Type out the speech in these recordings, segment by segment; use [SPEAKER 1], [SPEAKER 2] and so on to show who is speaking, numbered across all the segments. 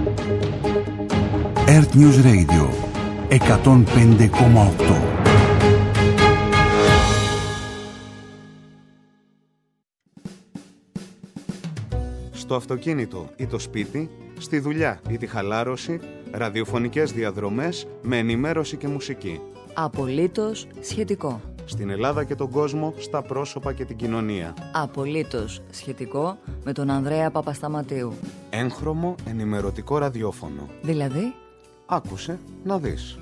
[SPEAKER 1] Earth News Radio 105,8.
[SPEAKER 2] Στο αυτοκίνητο ή το σπίτι, στη δουλειά ή τη χαλάρωση, ραδιοφωνικές διαδρομές με ενημέρωση και μουσική.
[SPEAKER 3] Απολύτως σχετικό.
[SPEAKER 2] Στην Ελλάδα και τον κόσμο, στα πρόσωπα και την κοινωνία.
[SPEAKER 3] Απολύτως σχετικό με τον Ανδρέα Παπασταματίου.
[SPEAKER 2] Έγχρωμο ενημερωτικό ραδιόφωνο.
[SPEAKER 3] Δηλαδή,
[SPEAKER 2] άκουσε να δεις.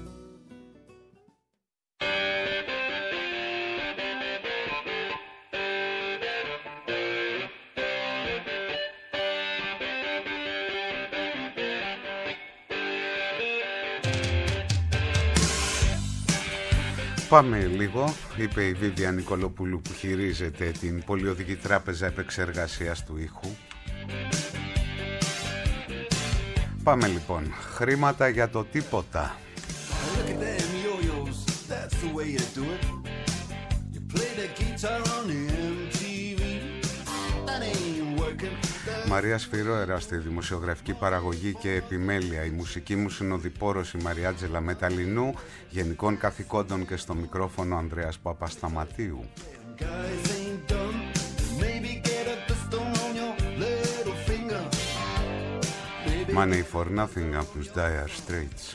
[SPEAKER 4] Πάμε λίγο, είπε η Βίβια Νικολοπούλου που χειρίζεται την Πολυοδική Τράπεζα Επεξεργασίας του Ήχου. Πάμε λοιπόν, χρήματα για το τίποτα. Μαρία Σφυρόερα στη δημοσιογραφική παραγωγή και επιμέλεια, η μουσική μου συνοδοιπόρος η Μαριάτζελα Μεταλινού, γενικών καθηκόντων και στο μικρόφωνο Ανδρέας Παπασταματίου. Money for nothing από τους Dire Straits.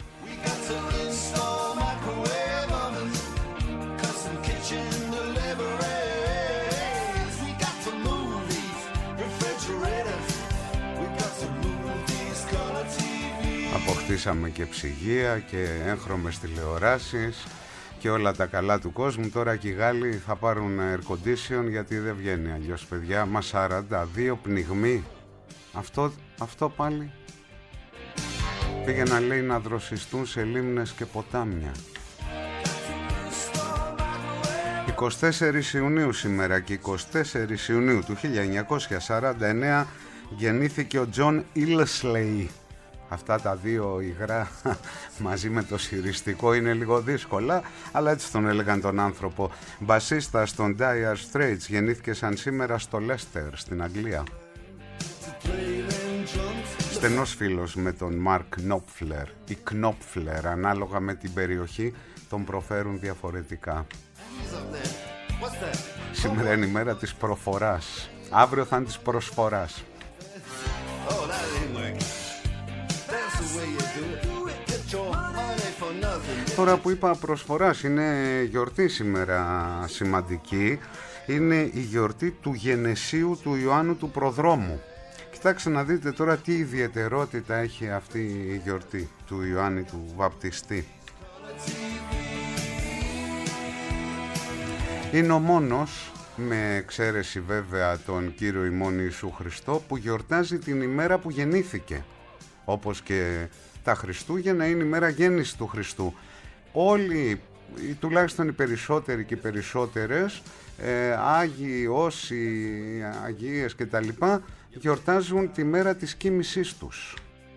[SPEAKER 4] Αποκτήσαμε και ψυγεία και έγχρωμες τηλεοράσεις και όλα τα καλά του κόσμου. Τώρα και οι Γάλλοι θα πάρουν air condition γιατί δεν βγαίνει αλλιώς, παιδιά. Μα 42 πνιγμοί. Αυτό πάλι πήγαιναν, λέει, να δροσιστούν σε λίμνες και ποτάμια. 24 Ιουνίου σήμερα και 24 Ιουνίου του 1949 γεννήθηκε ο Τζον Ήλσλεϊ. Αυτά τα δύο υγρά μαζί με το συριστικό είναι λίγο δύσκολα, αλλά έτσι τον έλεγαν τον άνθρωπο. Μπασίστας των Dire Straits, γεννήθηκε σαν σήμερα στο Λέστερ στην Αγγλία. Στενός φίλος με τον Μαρκ Νόπφλερ ή Knopfler, ανάλογα με την περιοχή τον προφέρουν διαφορετικά. Σήμερα είναι η μέρα της προφοράς, αύριο θα είναι της προσφοράς. Τώρα που είπα προσφοράς, είναι γιορτή σήμερα σημαντική. Είναι η γιορτή του γενεσίου του Ιωάννου του Προδρόμου. Κοιτάξτε να δείτε τώρα τι ιδιαιτερότητα έχει αυτή η γιορτή του Ιωάννη του Βαπτιστή. Είναι ο μόνος, με εξαίρεση βέβαια τον Κύριο ημών Ιησού Χριστό, που γιορτάζει την ημέρα που γεννήθηκε. Όπως και τα Χριστούγεννα είναι η μέρα γέννησης του Χριστού. Όλοι, τουλάχιστον οι περισσότεροι και οι περισσότερες, Άγιοι, όσοι, Αγίες και τα λοιπά, γιορτάζουν τη μέρα της κοίμησής τους.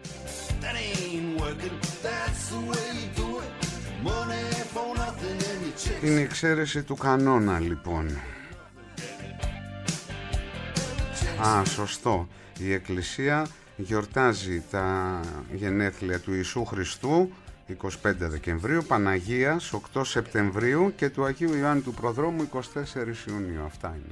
[SPEAKER 4] Είναι η εξαίρεση του κανόνα λοιπόν. Σωστό. Η Εκκλησία γιορτάζει τα γενέθλια του Ιησού Χριστού 25 Δεκεμβρίου, Παναγίας 8 Σεπτεμβρίου και του Αγίου Ιωάννου του Προδρόμου 24 Ιουνίου. Αυτά είναι.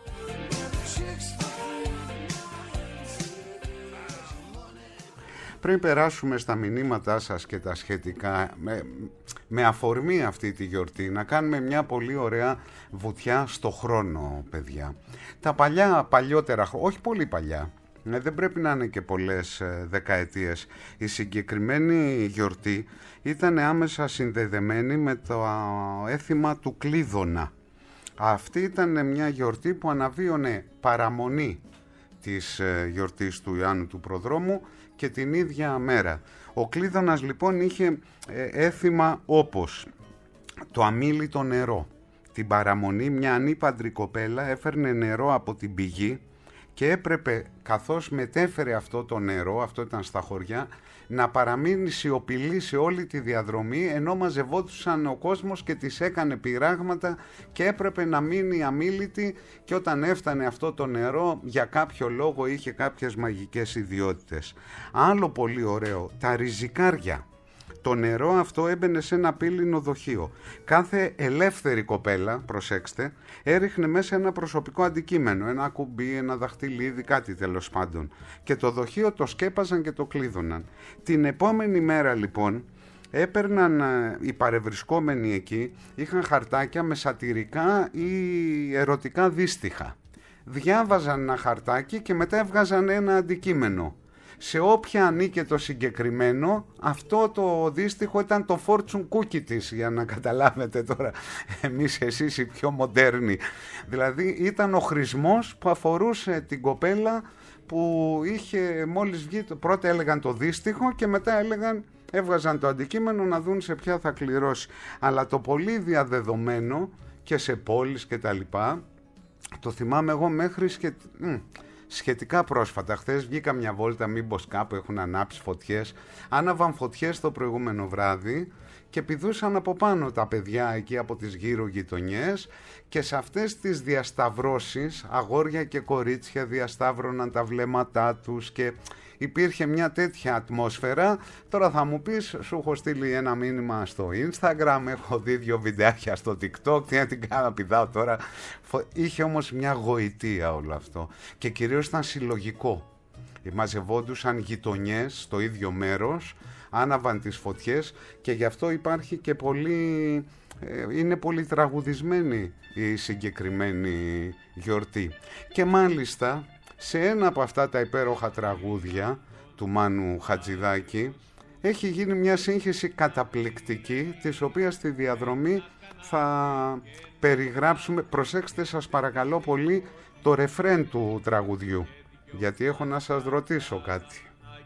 [SPEAKER 4] Πριν περάσουμε στα μηνύματά σας και τα σχετικά, με αφορμή αυτή τη γιορτή, να κάνουμε μια πολύ ωραία βουτιά στο χρόνο, παιδιά. Τα παλιότερα, όχι πολύ παλιά, δεν πρέπει να είναι και πολλές δεκαετίες. Η συγκεκριμένη γιορτή ήταν άμεσα συνδεδεμένη με το έθιμα του Κλείδωνα. Αυτή ήταν μια γιορτή που αναβίωνε παραμονή της γιορτής του Ιωάννου του Προδρόμου και την ίδια μέρα. Ο Κλείδωνας λοιπόν είχε έθιμα όπως το αμίλητο νερό. Την παραμονή μια ανήπαντρη κοπέλα έφερνε νερό από την πηγή και έπρεπε, καθώς μετέφερε αυτό το νερό, αυτό ήταν στα χωριά, να παραμείνει σιωπηλή σε όλη τη διαδρομή, ενώ μαζευόντουσαν ο κόσμος και της έκανε πειράγματα και έπρεπε να μείνει αμίλητη, και όταν έφτανε αυτό το νερό για κάποιο λόγο είχε κάποιες μαγικές ιδιότητες. Άλλο πολύ ωραίο, τα ριζικάρια. Το νερό αυτό έμπαινε σε ένα πύληνο δοχείο. Κάθε ελεύθερη κοπέλα, προσέξτε, έριχνε μέσα ένα προσωπικό αντικείμενο, ένα κουμπί, ένα δαχτυλίδι, κάτι τέλος πάντων. Και το δοχείο το σκέπαζαν και το κλείδωναν. Την επόμενη μέρα λοιπόν έπαιρναν οι παρευρισκόμενοι εκεί, είχαν χαρτάκια με σατυρικά ή ερωτικά δύστιχα. Διάβαζαν ένα χαρτάκι και μετά έβγαζαν ένα αντικείμενο. Σε όποια ανήκε το συγκεκριμένο, αυτό το δύστιχο ήταν το fortune cookie της, για να καταλάβετε τώρα εμείς εσείς οι πιο μοντέρνοι. Δηλαδή ήταν ο χρησμός που αφορούσε την κοπέλα που είχε μόλις βγει, πρώτα έλεγαν το δύστιχο και μετά έβγαζαν το αντικείμενο να δουν σε ποια θα κληρώσει. Αλλά το πολύ διαδεδομένο και σε πόλεις και τα λοιπά, το θυμάμαι εγώ μέχρι σχετικά πρόσφατα. Χθες βγήκα μια βόλτα, μήπως κάπου έχουν ανάψει φωτιές. Άναβαν φωτιές το προηγούμενο βράδυ και πηδούσαν από πάνω τα παιδιά εκεί από τις γύρω γειτονιές, και σε αυτές τις διασταυρώσεις αγόρια και κορίτσια διασταύρωναν τα βλέμματά τους και υπήρχε μια τέτοια ατμόσφαιρα. Τώρα θα μου πεις, σου έχω στείλει ένα μήνυμα στο Instagram, έχω δει 2 βιντεάκια στο TikTok, τι να την κάνω, πηδάω τώρα. Είχε όμως μια γοητεία όλο αυτό και κυρίως ήταν συλλογικό. Μαζευόντουσαν γειτονιές στο ίδιο μέρος, άναβαν τις φωτιές, και γι' αυτό υπάρχει και πολύ, είναι πολύ τραγουδισμένη η συγκεκριμένη γιορτή. Και μάλιστα σε ένα από αυτά τα υπέροχα τραγούδια του Μάνου Χατζηδάκη έχει γίνει μια σύγχυση καταπληκτική, της οποίας στη διαδρομή θα περιγράψουμε. Προσέξτε σας παρακαλώ πολύ το ρεφρέν του τραγουδιού, γιατί έχω να σας ρωτήσω κάτι.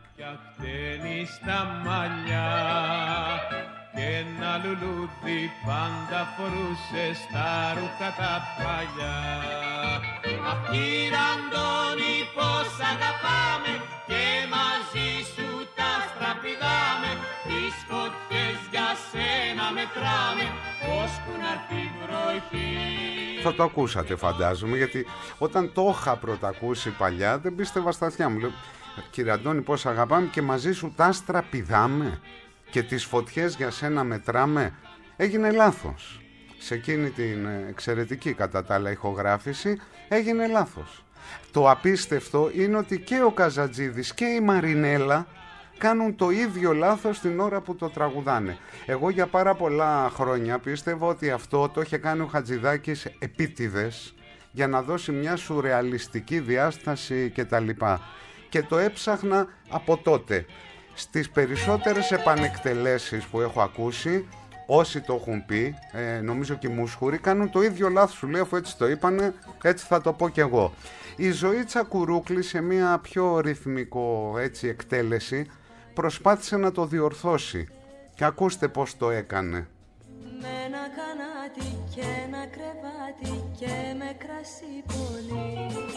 [SPEAKER 4] Και ένα λουλούδι πάντα φορούσε στα ρούχα τα παλιά. Αχ, κύριε Αντώνη, πως αγαπάμε και μαζί σου τα στραπηδάμε. Τις φωτιές για σένα μετράμε, ώσπου να έρθει βροχή. Θα το ακούσατε φαντάζομαι, γιατί όταν το είχα πρωτακούσει παλιά δεν πίστευα στα αυτιά μου. Λέω, κύριε Αντώνη, πως αγαπάμε και μαζί σου τα στραπηδάμε και τις φωτιές για σένα μετράμε. Έγινε λάθος. Σε εκείνη την εξαιρετική κατά τα άλλα ηχογράφηση έγινε λάθος. Το απίστευτο είναι ότι και ο Καζατζίδης και η Μαρινέλα κάνουν το ίδιο λάθος την ώρα που το τραγουδάνε. Εγώ για πάρα πολλά χρόνια πίστευα ότι αυτό το είχε κάνει ο Χατζηδάκης επίτηδες για να δώσει μια σουρεαλιστική διάσταση κτλ. Και το έψαχνα από τότε. Στις περισσότερες επανεκτελέσεις που έχω ακούσει, όσοι το έχουν πει, νομίζω και οι μουσχουροί, κάνουν το ίδιο λάθος. Σου λέω, αφού έτσι το είπανε, έτσι θα το πω κι εγώ. Η Ζωή Τσακουρούκλη σε μια πιο ρυθμικό εκτέλεση προσπάθησε να το διορθώσει. Και ακούστε πως το έκανε.
[SPEAKER 5] Με ένα κανάτι και ένα κρεβάτι και με κρασί πολύ.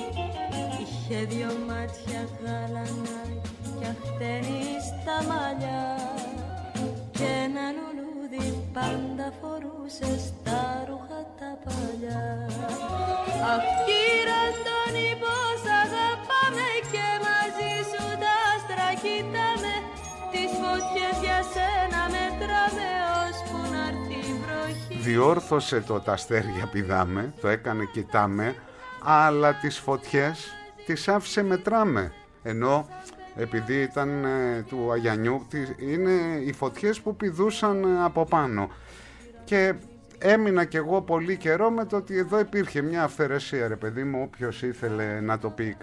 [SPEAKER 5] Είχε 2 μάτια γαλανά και αχτένει στα μαλλιά. Και ένα λουλούδι πάντα φορούσε στα ρούχα τα παλιά. Αχ, κύριε Αντώνη, πως αγαπάμε και μαζί σου τα άστρα κοιτάμε. Τις φωτιές για σένα μετράμε, ώσπου να έρθει η βροχή. Διόρθωσε το τα αστέρια πηδάμε, το έκανε κοιτάμε, αλλά τις φωτιές τις άφησε μετράμε. Ενώ επειδή ήταν του Αγιανιού, είναι οι φωτιές που πηδούσαν από πάνω. Και έμεινα κι εγώ πολύ καιρό με το ότι εδώ υπήρχε μια αυθαιρεσία, ρε παιδί μου, όποιος ήθελε να το πει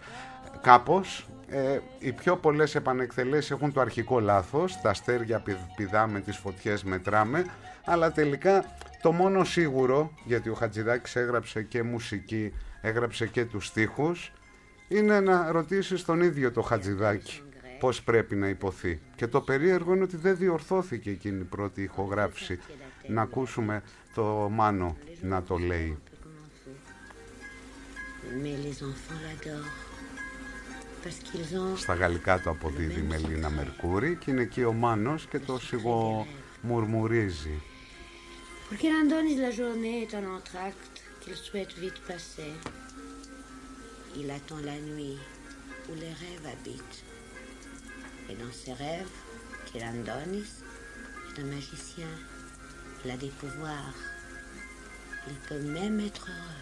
[SPEAKER 5] κάπως. Οι πιο πολλές επανεκτελέσεις έχουν το αρχικό λάθος, τα αστέρια πηδάμε, τις φωτιές μετράμε, αλλά τελικά το μόνο σίγουρο, γιατί ο Χατζηδάκης έγραψε και μουσική, έγραψε και τους στίχους, είναι να ρωτήσεις τον ίδιο το Χατζηδάκη πώς πρέπει να υποθεί. Και το περίεργο είναι ότι δεν διορθώθηκε εκείνη η πρώτη ηχογράφηση. Να ακούσουμε το Μάνο να το λέει.
[SPEAKER 4] Στα γαλλικά το αποδίδει η Μελίνα Μερκούρη και είναι εκεί ο Μάνος και το σιγομουρμουρίζει.
[SPEAKER 6] Pour qu'Adonis la journée est en entr'acte qu'il souhaite vite passer. Il attend la nuit où les rêves habitent. Et dans ses rêves, Adonis est un magicien. Il a des pouvoirs. Il peut même être heureux.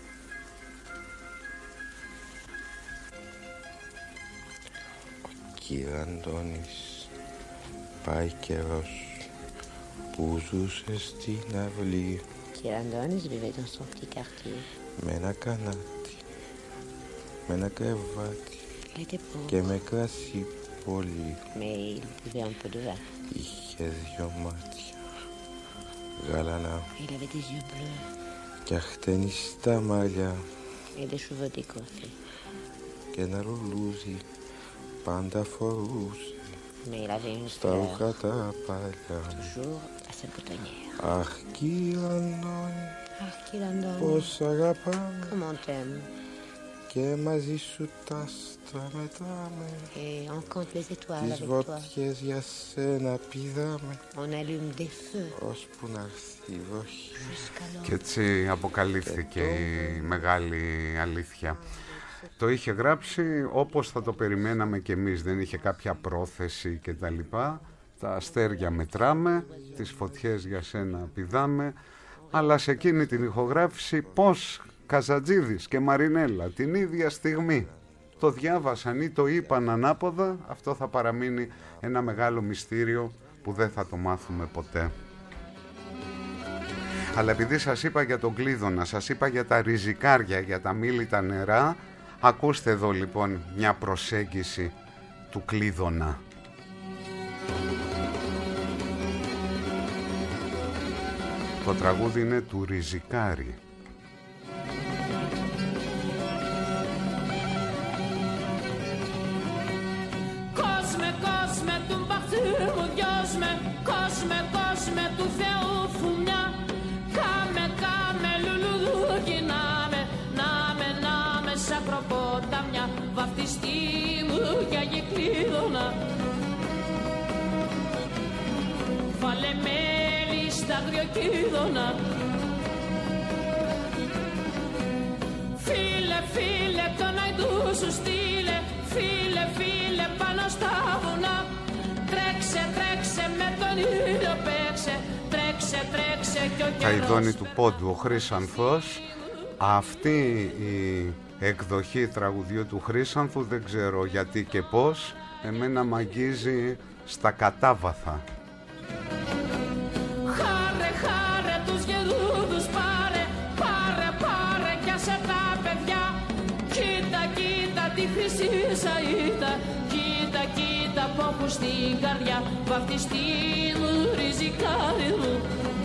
[SPEAKER 7] Κύριε Αντώνης, πάει καιρός που ζούσε στην αυλή.
[SPEAKER 6] Κύριε Αντώνης vivait dans son petit quartier.
[SPEAKER 7] Με ένα κανάτι, με ένα κρεβάτι και με κρασί πολύ.
[SPEAKER 6] Mais il buvait un peu de vin.
[SPEAKER 7] Είχε δυο μάτια γαλανά
[SPEAKER 6] Il avait des yeux bleus
[SPEAKER 7] και αχτενιστά μαλλιά
[SPEAKER 6] et des cheveux décoiffés.
[SPEAKER 7] και ένα λουλούδι πάντα φορούσε
[SPEAKER 6] Mais il avait une
[SPEAKER 7] στα
[SPEAKER 6] fleur
[SPEAKER 7] ρούχα τα παλιά.
[SPEAKER 6] toujours à sa boutonnière.
[SPEAKER 7] Αχ, κύριε Αντώνη,
[SPEAKER 6] Ah, κύριε Αντώνη,
[SPEAKER 7] πώς αγαπάμε
[SPEAKER 6] comment t'aimes.
[SPEAKER 7] και μαζί σου τα άστρα μετράμε.
[SPEAKER 6] Et on compte les étoiles
[SPEAKER 7] Τις
[SPEAKER 6] avec toi.
[SPEAKER 7] βότιες για σένα πηδάμε
[SPEAKER 6] On allume des feux
[SPEAKER 7] ώσπου να έρθει η βροχή.
[SPEAKER 6] jusqu'à
[SPEAKER 4] Και έτσι αποκαλύφθηκε η μεγάλη αλήθεια. Το είχε γράψει όπως θα το περιμέναμε κι εμείς, δεν είχε κάποια πρόθεση και τα λοιπά. Τα αστέρια μετράμε, τις φωτιές για σένα πηδάμε, αλλά σε εκείνη την ηχογράφηση πώς Καζατζίδης και Μαρινέλα την ίδια στιγμή το διάβασαν ή το είπαν ανάποδα, αυτό θα παραμείνει ένα μεγάλο μυστήριο που δεν θα το μάθουμε ποτέ. Αλλά επειδή σας είπα για τον Κλείδωνα, σας είπα για τα ριζικάρια, για τα μήλιτα νερά, ακούστε εδώ λοιπόν μια προσέγγιση του Κλείδωνα. Το τραγούδι είναι του Ριζικάρη.
[SPEAKER 8] Κόσμε, κόσμε του μπαχτήρου δυόσμε, κόσμε, κόσμε του Θεού φουμιά. Κάμε, κάμε λουλουδούκι νάμε, νάμε, νάμε σ' ακροπόταμια. Βαφτιστή μου για γεκλίδωνα. Βάλε μέλι στα αγριοκίδωνα. Φίλε, φίλε, τον αϊντού σου στείλε. Φίλε, φίλε, πάνω στα βουνά. Τρέξε, τρέξε, με τον ήλιο παίξε. Τρέξε, τρέξε κι ο καιρός.
[SPEAKER 4] Αηδόνη του Πόντου, ο Χρύσανθος. Αυτή η εκδοχή τραγουδιού του Χρύσανθου δεν ξέρω γιατί και πώς, εμένα μ' αγγίζει στα κατάβαθα.
[SPEAKER 8] Χάρε, χάρε, τους γερούδους πάρε. Πάρε, πάρε κι άσε τα παιδιά. Κοίτα, κοίτα τη χρυσή σαΐτα. Κοίτα, κοίτα που έχουν στην καρδιά. Βαφτιστή μου, ριζικάρι μου.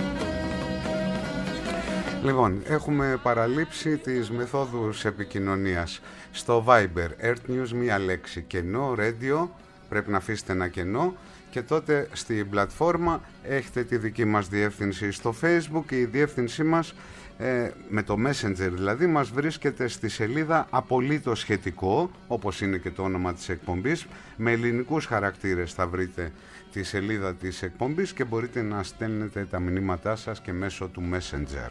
[SPEAKER 4] Λοιπόν, έχουμε παραλείψει τις μεθόδους επικοινωνίας. Στο Viber, Earth News, μία λέξη, κενό, radio, πρέπει να αφήσετε ένα κενό. Και τότε στην πλατφόρμα έχετε τη δική μας διεύθυνση στο Facebook και η διεύθυνσή μας με το Messenger δηλαδή μας βρίσκεται στη σελίδα Απολύτως Σχετικό, όπως είναι και το όνομα της εκπομπής. Με ελληνικούς χαρακτήρες θα βρείτε τη σελίδα της εκπομπής και μπορείτε να στέλνετε τα μηνύματά σας και μέσω του Messenger.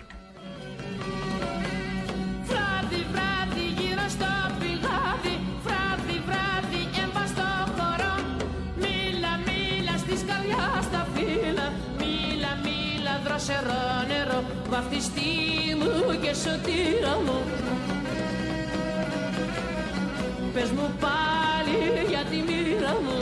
[SPEAKER 8] Βράδυ, βράδυ, γύρω στο πηγάδι. Βράδυ, βράδυ, έμπα στο χώρο. Μίλα, μίλα στις καρδιάς τα φύλλα. Μίλα, μίλα, δροσερό νερό. Βαφτιστή μου και σωτήρα μου. Πες μου πάλι για τη μοίρα μου.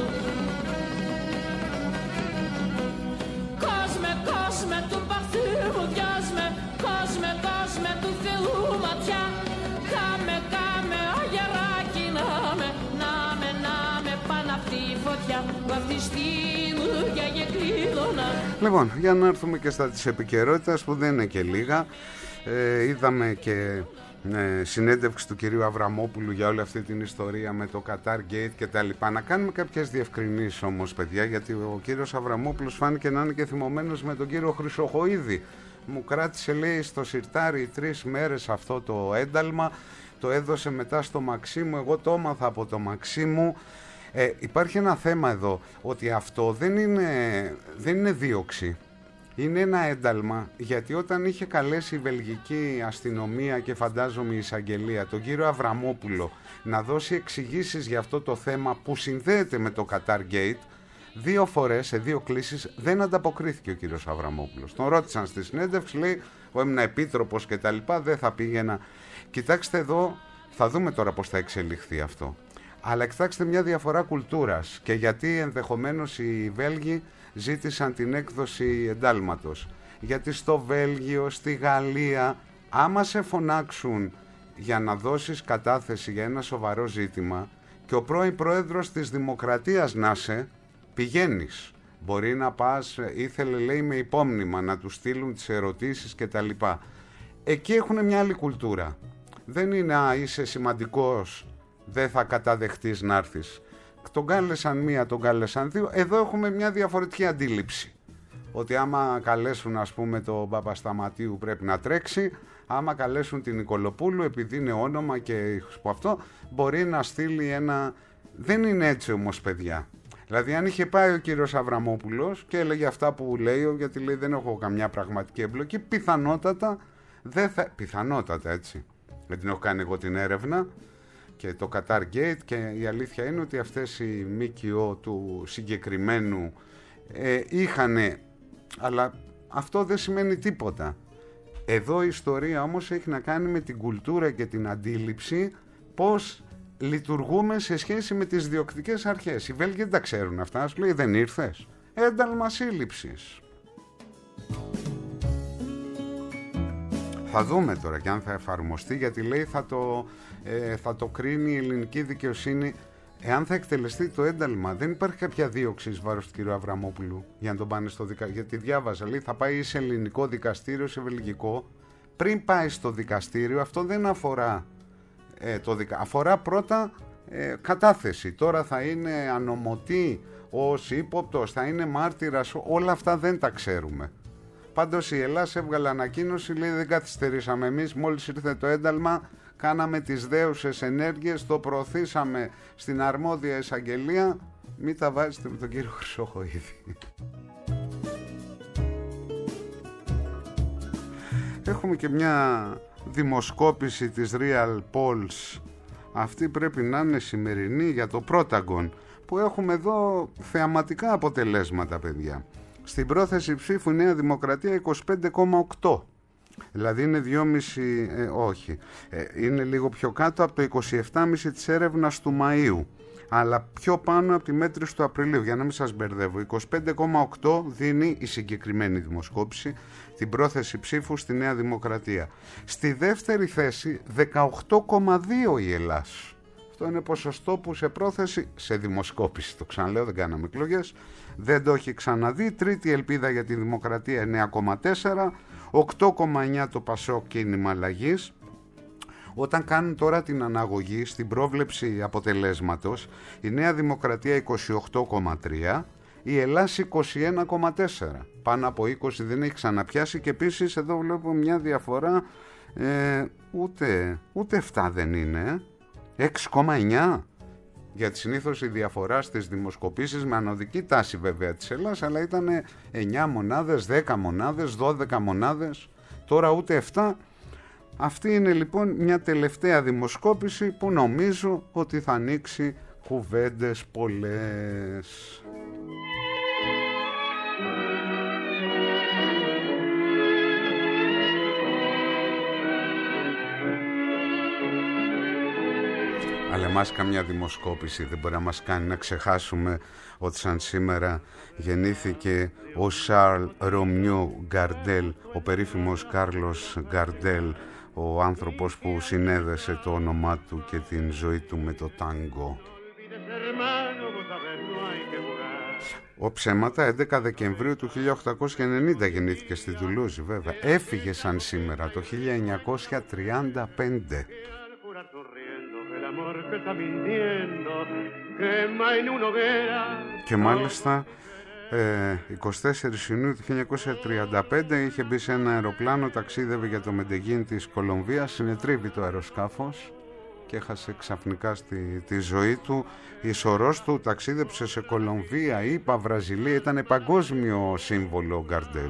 [SPEAKER 8] Κόσμε, κόσμε του παχθήρου διάσμε. Κόσμε, κόσμε του Θεού ματιά. Κάμε, κάμε, αγεράκι νάμε. Νάμε, νάμε, πάνω απ' τη φωτιά. Βαφτιστή μου για γεκλίδωνα.
[SPEAKER 4] Λοιπόν, για να έρθουμε και στα της επικαιρότητας που δεν είναι και λίγα. Είδαμε και συνέντευξη του κυρίου Αβραμόπουλου για όλη αυτή την ιστορία με το Qatar Gate και τα λοιπά. Να κάνουμε κάποιες διευκρινήσεις όμως, παιδιά, γιατί ο κύριος Αβραμόπουλος φάνηκε να είναι και θυμωμένος με τον κύριο Χρυσοχοΐδη. Μου κράτησε, λέει, στο σιρτάρι 3 μέρες αυτό το ένταλμα το έδωσε μετά στο Μαξίμου, εγώ το έμαθα από το Μαξίμου. Υπάρχει ένα θέμα εδώ, ότι αυτό δεν είναι δίωξη. Είναι ένα ένταλμα, γιατί όταν είχε καλέσει η βελγική αστυνομία και φαντάζομαι η εισαγγελία τον κύριο Αβραμόπουλο να δώσει εξηγήσεις για αυτό το θέμα που συνδέεται με το Qatar Gate, 2 φορές σε 2 κλήσεις δεν ανταποκρίθηκε ο κύριος Αβραμόπουλος. Τον ρώτησαν στη συνέντευξη, λέει, εγώ ήμουν επίτροπος και τα λοιπά, δεν θα πήγαινα. Κοιτάξτε εδώ, θα δούμε τώρα πώς θα εξελιχθεί αυτό. Αλλά κοιτάξτε μια διαφορά κουλτούρας και γιατί ενδεχομένως οι Βέλγοι ζήτησαν την έκδοση εντάλματος. Γιατί στο Βέλγιο, στη Γαλλία, άμα σε φωνάξουν για να δώσεις κατάθεση για ένα σοβαρό ζήτημα και ο πρώην πρόεδρος της Δημοκρατίας να σε, πηγαίνεις. Μπορεί να πας, ήθελε λέει με υπόμνημα να του στείλουν τις ερωτήσεις και τα λοιπά. Εκεί έχουν μια άλλη κουλτούρα. Δεν είναι είσαι σημαντικός, δεν θα καταδεχτείς να έρθεις. Τον κάλεσαν μία, τον κάλεσαν 2. Εδώ έχουμε μια διαφορετική αντίληψη. Ότι άμα καλέσουν ας πούμε τον Παπασταματίου πρέπει να τρέξει, άμα καλέσουν την Νικολοπούλου επειδή είναι όνομα και αυτό, μπορεί να στείλει ένα... Δεν είναι έτσι όμως παιδιά. Δηλαδή αν είχε πάει ο κύριος Αβραμόπουλος και έλεγε αυτά που λέει, γιατί λέει δεν έχω καμιά πραγματική εμπλοκή, πιθανότατα δεν θα... Πιθανότατα έτσι. Δεν την έχω κάνει εγώ την έρευνα και το Qatar Gate και η αλήθεια είναι ότι αυτές οι ΜΚΟ του συγκεκριμένου είχανε, αλλά αυτό δεν σημαίνει τίποτα. Εδώ η ιστορία όμως έχει να κάνει με την κουλτούρα και την αντίληψη πώς λειτουργούμε σε σχέση με τις διοκτικές αρχές. Οι Βέλγοι δεν τα ξέρουν αυτά, σου λέει δεν ήρθες, ένταλμα σύλληψης. Θα δούμε τώρα και αν θα εφαρμοστεί, γιατί λέει θα το κρίνει η ελληνική δικαιοσύνη εάν θα εκτελεστεί το ένταλμα. Δεν υπάρχει κάποια δίωξη εις βάρος του κ. Αβραμόπουλου για να τον πάνε στο δικαστήριο. Γιατί διάβαζα, λέει θα πάει σε ελληνικό δικαστήριο, σε βελγικό. Πριν πάει στο δικαστήριο, αυτό δεν αφορά αφορά πρώτα κατάθεση. Τώρα θα είναι ανομωτή ως ύποπτος, θα είναι μάρτυρας, όλα αυτά δεν τα ξέρουμε. Πάντως η Ελλάς έβγαλε ανακοίνωση, λέει δεν καθυστερήσαμε εμείς, μόλις ήρθε το ένταλμα κάναμε τις δέουσες ενέργειες, το προωθήσαμε στην αρμόδια εισαγγελία, μην τα βάζετε με τον κύριο Χρυσοχοίδη. Έχουμε και μια δημοσκόπηση της Real Polls, αυτή πρέπει να είναι σημερινή, για το Πρόταγκον, που έχουμε εδώ θεαματικά αποτελέσματα παιδιά. Στην πρόθεση ψήφου η Νέα Δημοκρατία 25,8. Δηλαδή είναι 2,5, είναι λίγο πιο κάτω από το 27,5 της έρευνας του Μαΐου. Αλλά πιο πάνω από τη μέτρηση του Απριλίου, για να μην σας μπερδεύω. 25,8 δίνει η συγκεκριμένη δημοσκόπηση την πρόθεση ψήφου στη Νέα Δημοκρατία. Στη δεύτερη θέση 18,2 η Ελλάς. Αυτό είναι ποσοστό που σε πρόθεση, σε δημοσκόπηση, το ξαναλέω, δεν κάναμε εκλογές, δεν το έχει ξαναδεί. Τρίτη ελπίδα για τη Δημοκρατία 9,4, 8,9 το Πασόκ Κίνημα Αλλαγής. Όταν κάνουν τώρα την αναγωγή στην πρόβλεψη αποτελέσματος, η Νέα Δημοκρατία 28,3, η Ελλάς 21,4. Πάνω από 20 δεν έχει ξαναπιάσει και επίσης εδώ βλέπω μια διαφορά, ούτε 7 δεν είναι, 6,9. Γιατί συνήθως η διαφορά στις δημοσκοπήσεις, με ανωδική τάση βέβαια της Ελλάς, αλλά ήταν 9 μονάδες, 10 μονάδες, 12 μονάδες, τώρα ούτε 7. Αυτή είναι λοιπόν μια τελευταία δημοσκόπηση που νομίζω ότι θα ανοίξει κουβέντες πολλές. Αλλά εμάς καμιά δημοσκόπηση δεν μπορεί να μας κάνει να ξεχάσουμε ότι σαν σήμερα γεννήθηκε ο Σαρλ Ρωμιό Γκαρντέλ, ο περίφημος Κάρλος Γκαρντέλ, ο άνθρωπος που συνέδεσε το όνομά του και την ζωή του με το τάγκο. Ο ψέματα 11 Δεκεμβρίου του 1890 γεννήθηκε στη Τουλούζη βέβαια. Έφυγε σαν σήμερα το 1935. Και μάλιστα 24 Ιουνίου του 1935 είχε μπει σε ένα αεροπλάνο, ταξίδευε για το Μεντεγίν της Κολομβίας, συνετρίβει το αεροσκάφος και έχασε ξαφνικά τη ζωή του. Η σωρός του ταξίδεψε σε Κολομβία, ΗΠΑ, Βραζιλία, ήταν παγκόσμιο σύμβολο ο Γκαρντέλ.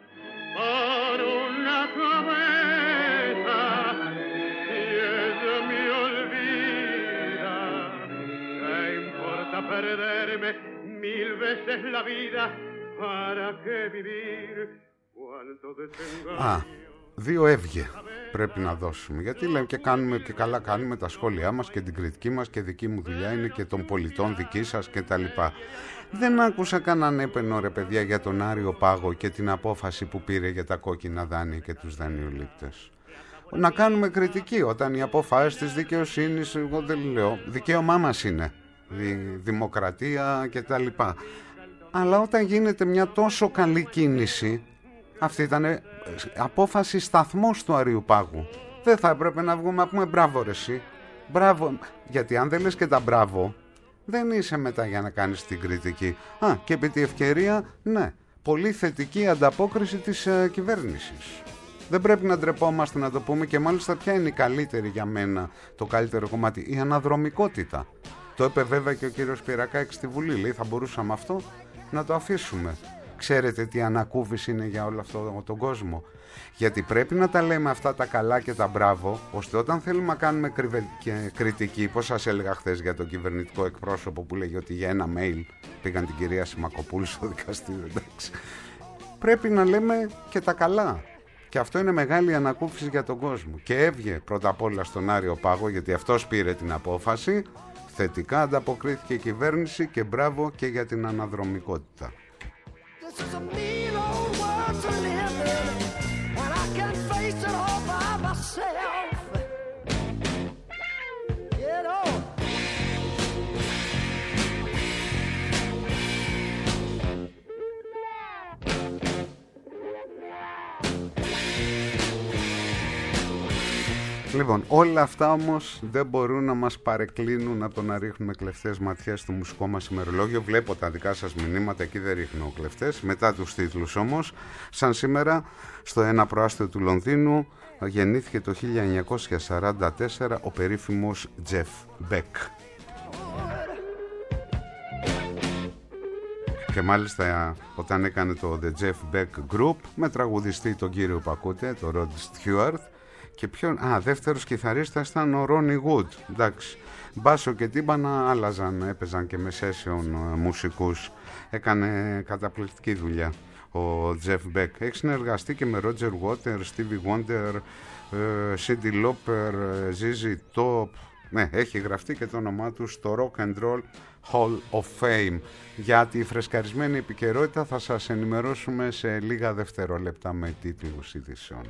[SPEAKER 4] Δύο έβγε πρέπει να δώσουμε, γιατί λέμε και κάνουμε και καλά κάνουμε τα σχόλιά μας και την κριτική μας και δική μου δουλειά είναι και των πολιτών δική σας και τα λοιπά. Δεν άκουσα κανέναν έπαινο ρε παιδιά για τον Άριο Πάγο και την απόφαση που πήρε για τα κόκκινα δάνεια και τους δανειολήπτες. Να κάνουμε κριτική όταν οι αποφάσεις της δικαιοσύνης, εγώ δεν λέω, δικαίωμά μας είναι, δημοκρατία και τα λοιπά. Αλλά όταν γίνεται μια τόσο καλή κίνηση, αυτή ήταν απόφαση σταθμός του Αρείου Πάγου. Δεν θα έπρεπε να βγούμε να πούμε μπράβο ρε εσύ. Μπράβο, γιατί αν δεν λες και τα μπράβο, δεν είσαι μετά για να κάνεις την κριτική. Και επί τη ευκαιρία, ναι, πολύ θετική ανταπόκριση της κυβέρνησης. Δεν πρέπει να ντρεπόμαστε να το πούμε και μάλιστα ποια είναι η καλύτερη για μένα, το καλύτερο κομμάτι, η αναδρομικότητα. Το είπε βέβαια και ο κύριος Πυρακάκης στη Βουλή, λέει θα μπορούσαμε αυτό να το αφήσουμε. Ξέρετε τι ανακούφιση είναι για όλο αυτό τον κόσμο? Γιατί πρέπει να τα λέμε αυτά τα καλά και τα μπράβο, ώστε όταν θέλουμε να κάνουμε κριτική, πώς σας έλεγα χθες για τον κυβερνητικό εκπρόσωπο που λέγει ότι για ένα mail πήγαν την κυρία Σιμακοπούλου στο δικαστήριο, εντάξει. Πρέπει να λέμε και τα καλά. Και αυτό είναι μεγάλη ανακούφιση για τον κόσμο. Και έβγε πρώτα απ' όλα στον Άριο Πάγο, γιατί αυτός πήρε την απόφαση. Θετικά ανταποκρίθηκε η κυβέρνηση και μπράβο και για την αναδρομικότητα. Λοιπόν, όλα αυτά όμως δεν μπορούν να μας παρεκκλίνουν από το να ρίχνουμε κλεφτές ματιές στο μουσικό μας ημερολόγιο. Βλέπω τα δικά σας μηνύματα, εκεί δεν ρίχνω κλεφτές. Μετά τους τίτλους όμως, σαν σήμερα, στο ένα προάστιο του Λονδίνου γεννήθηκε το 1944 ο περίφημος Jeff Beck. Και μάλιστα όταν έκανε το The Jeff Beck Group με τραγουδιστή τον κύριο που ακούτε, το Rod Stewart, και ποιον, δεύτερος κιθαρίστας ήταν ο Ronnie Wood. Εντάξει, μπάσο και τύμπανα άλλαζαν, έπαιζαν και με session μουσικούς. Έκανε καταπληκτική δουλειά ο Jeff Beck. Έχει συνεργαστεί και με Roger Waters, Stevie Wonder, Cyndi Lauper, ZZ Top. Ναι, έχει γραφτεί και το όνομά του στο Rock and Roll Hall of Fame. Για τη φρεσκαρισμένη επικαιρότητα θα σας ενημερώσουμε σε λίγα δευτερόλεπτα με τίτλους ειδήσεων.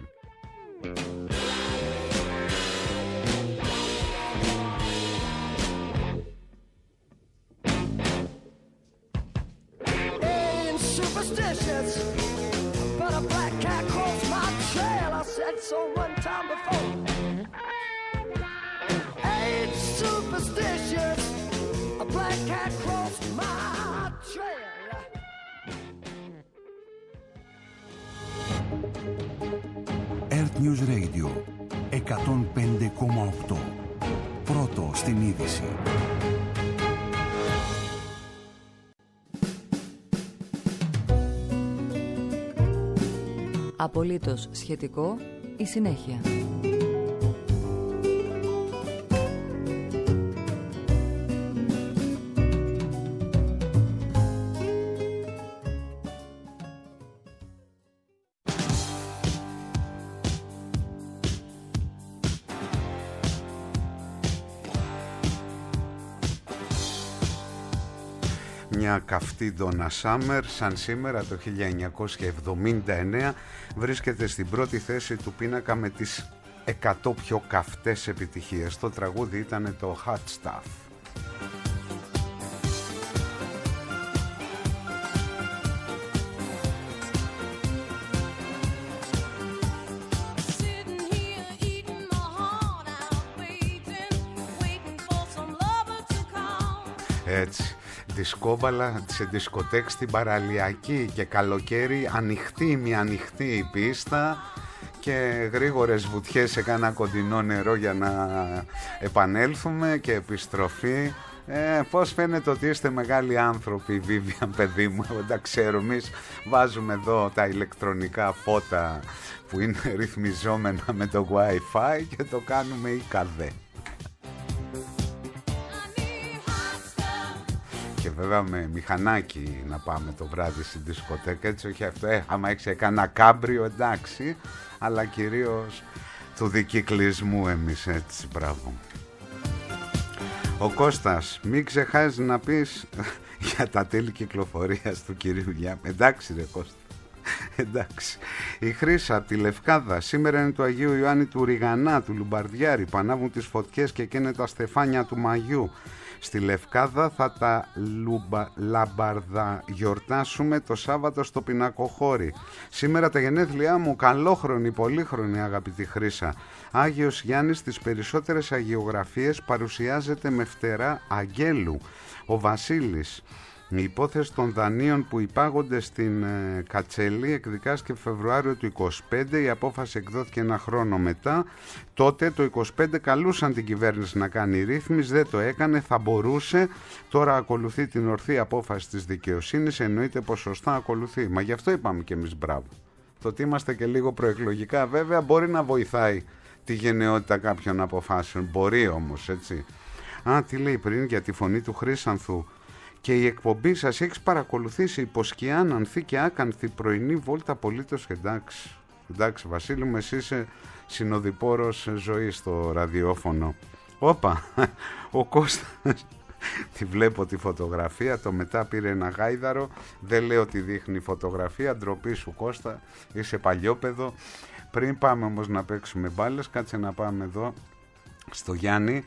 [SPEAKER 1] Earth News Radio 105,8. Πρώτο στην είδηση.
[SPEAKER 3] Απολύτως σχετικό η συνέχεια.
[SPEAKER 4] Μια καυτή Donna Summer, σαν σήμερα το 1979, βρίσκεται στην πρώτη θέση του πίνακα με τις 100 πιο καυτές επιτυχίες. Το τραγούδι ήταν το Hot Stuff. Έτσι, δισκόβαλα σε δισκοτέκ στην παραλιακή και καλοκαίρι, ανοιχτή η πίστα και γρήγορες βουτιές σε κάνα κοντινό νερό για να επανέλθουμε και επιστροφή. Πώς φαίνεται ότι είστε μεγάλοι άνθρωποι, Βίβιαν, παιδί μου. Δεν ξέρω, εμείς βάζουμε εδώ τα ηλεκτρονικά φώτα που είναι ρυθμιζόμενα με το Wi-Fi και το κάνουμε ΙΚΑΔΕ. Και βέβαια με μηχανάκι να πάμε το βράδυ στην δισκοτέκα, έτσι, όχι αυτό, άμα έχεις κανένα κάμπριο εντάξει, αλλά κυρίως του δικυκλισμού εμείς, έτσι, μπράβο. Ο Κώστας, μην ξεχάσεις να πεις για τα τέλη κυκλοφορίας του κυρίου Γιάννη. Εντάξει ρε Κώστα, εντάξει. Η Χρύσα από τη Λευκάδα, σήμερα είναι του Αγίου Ιωάννη του Ριγανά, του Λουμπαρδιάρη, που ανάβουν τις φωτιές και καίνε τα στεφάνια του Μαγιού. Στη Λευκάδα θα τα λαμπαρδα γιορτάσουμε το Σάββατο στο Πινακοχώρι. Σήμερα τα γενέθλιά μου, καλόχρονη, πολύχρονη αγαπητή Χρύσα. Άγιος Γιάννης στις περισσότερες αγιογραφίες παρουσιάζεται με φτερά αγγέλου. Ο Βασίλης, η υπόθεση των δανείων που υπάγονται στην Κατσέλη εκδικάστηκε Φεβρουάριο του 25, η απόφαση εκδόθηκε ένα χρόνο μετά. Τότε το 25 καλούσαν την κυβέρνηση να κάνει ρύθμιση, δεν το έκανε, θα μπορούσε. Τώρα ακολουθεί την ορθή απόφαση της δικαιοσύνης, εννοείται πως σωστά ακολουθεί. Μα γι' αυτό είπαμε κι εμείς μπράβο. Το ότι είμαστε και λίγο προεκλογικά βέβαια μπορεί να βοηθάει τη γενναιότητα κάποιων αποφάσεων, μπορεί όμως, έτσι. Τι λέει πριν για τη φωνή του Χρύσανθου. Και η εκπομπή σας έχεις παρακολουθήσει υποσκιάν, ανθή και άκανθη πρωινή βόλτα απολύτως. Εντάξει Βασίλη μου, εσύ είσαι συνοδοιπόρος ζωής στο ραδιόφωνο. Όπα, ο Κώστας, τη βλέπω τη φωτογραφία, το μετά πήρε ένα γάιδαρο, δεν λέω ότι δείχνει φωτογραφία, ντροπή σου Κώστα, είσαι παλιόπαιδο. Πριν πάμε όμως να παίξουμε μπάλες, κάτσε να πάμε εδώ στο Γιάννη.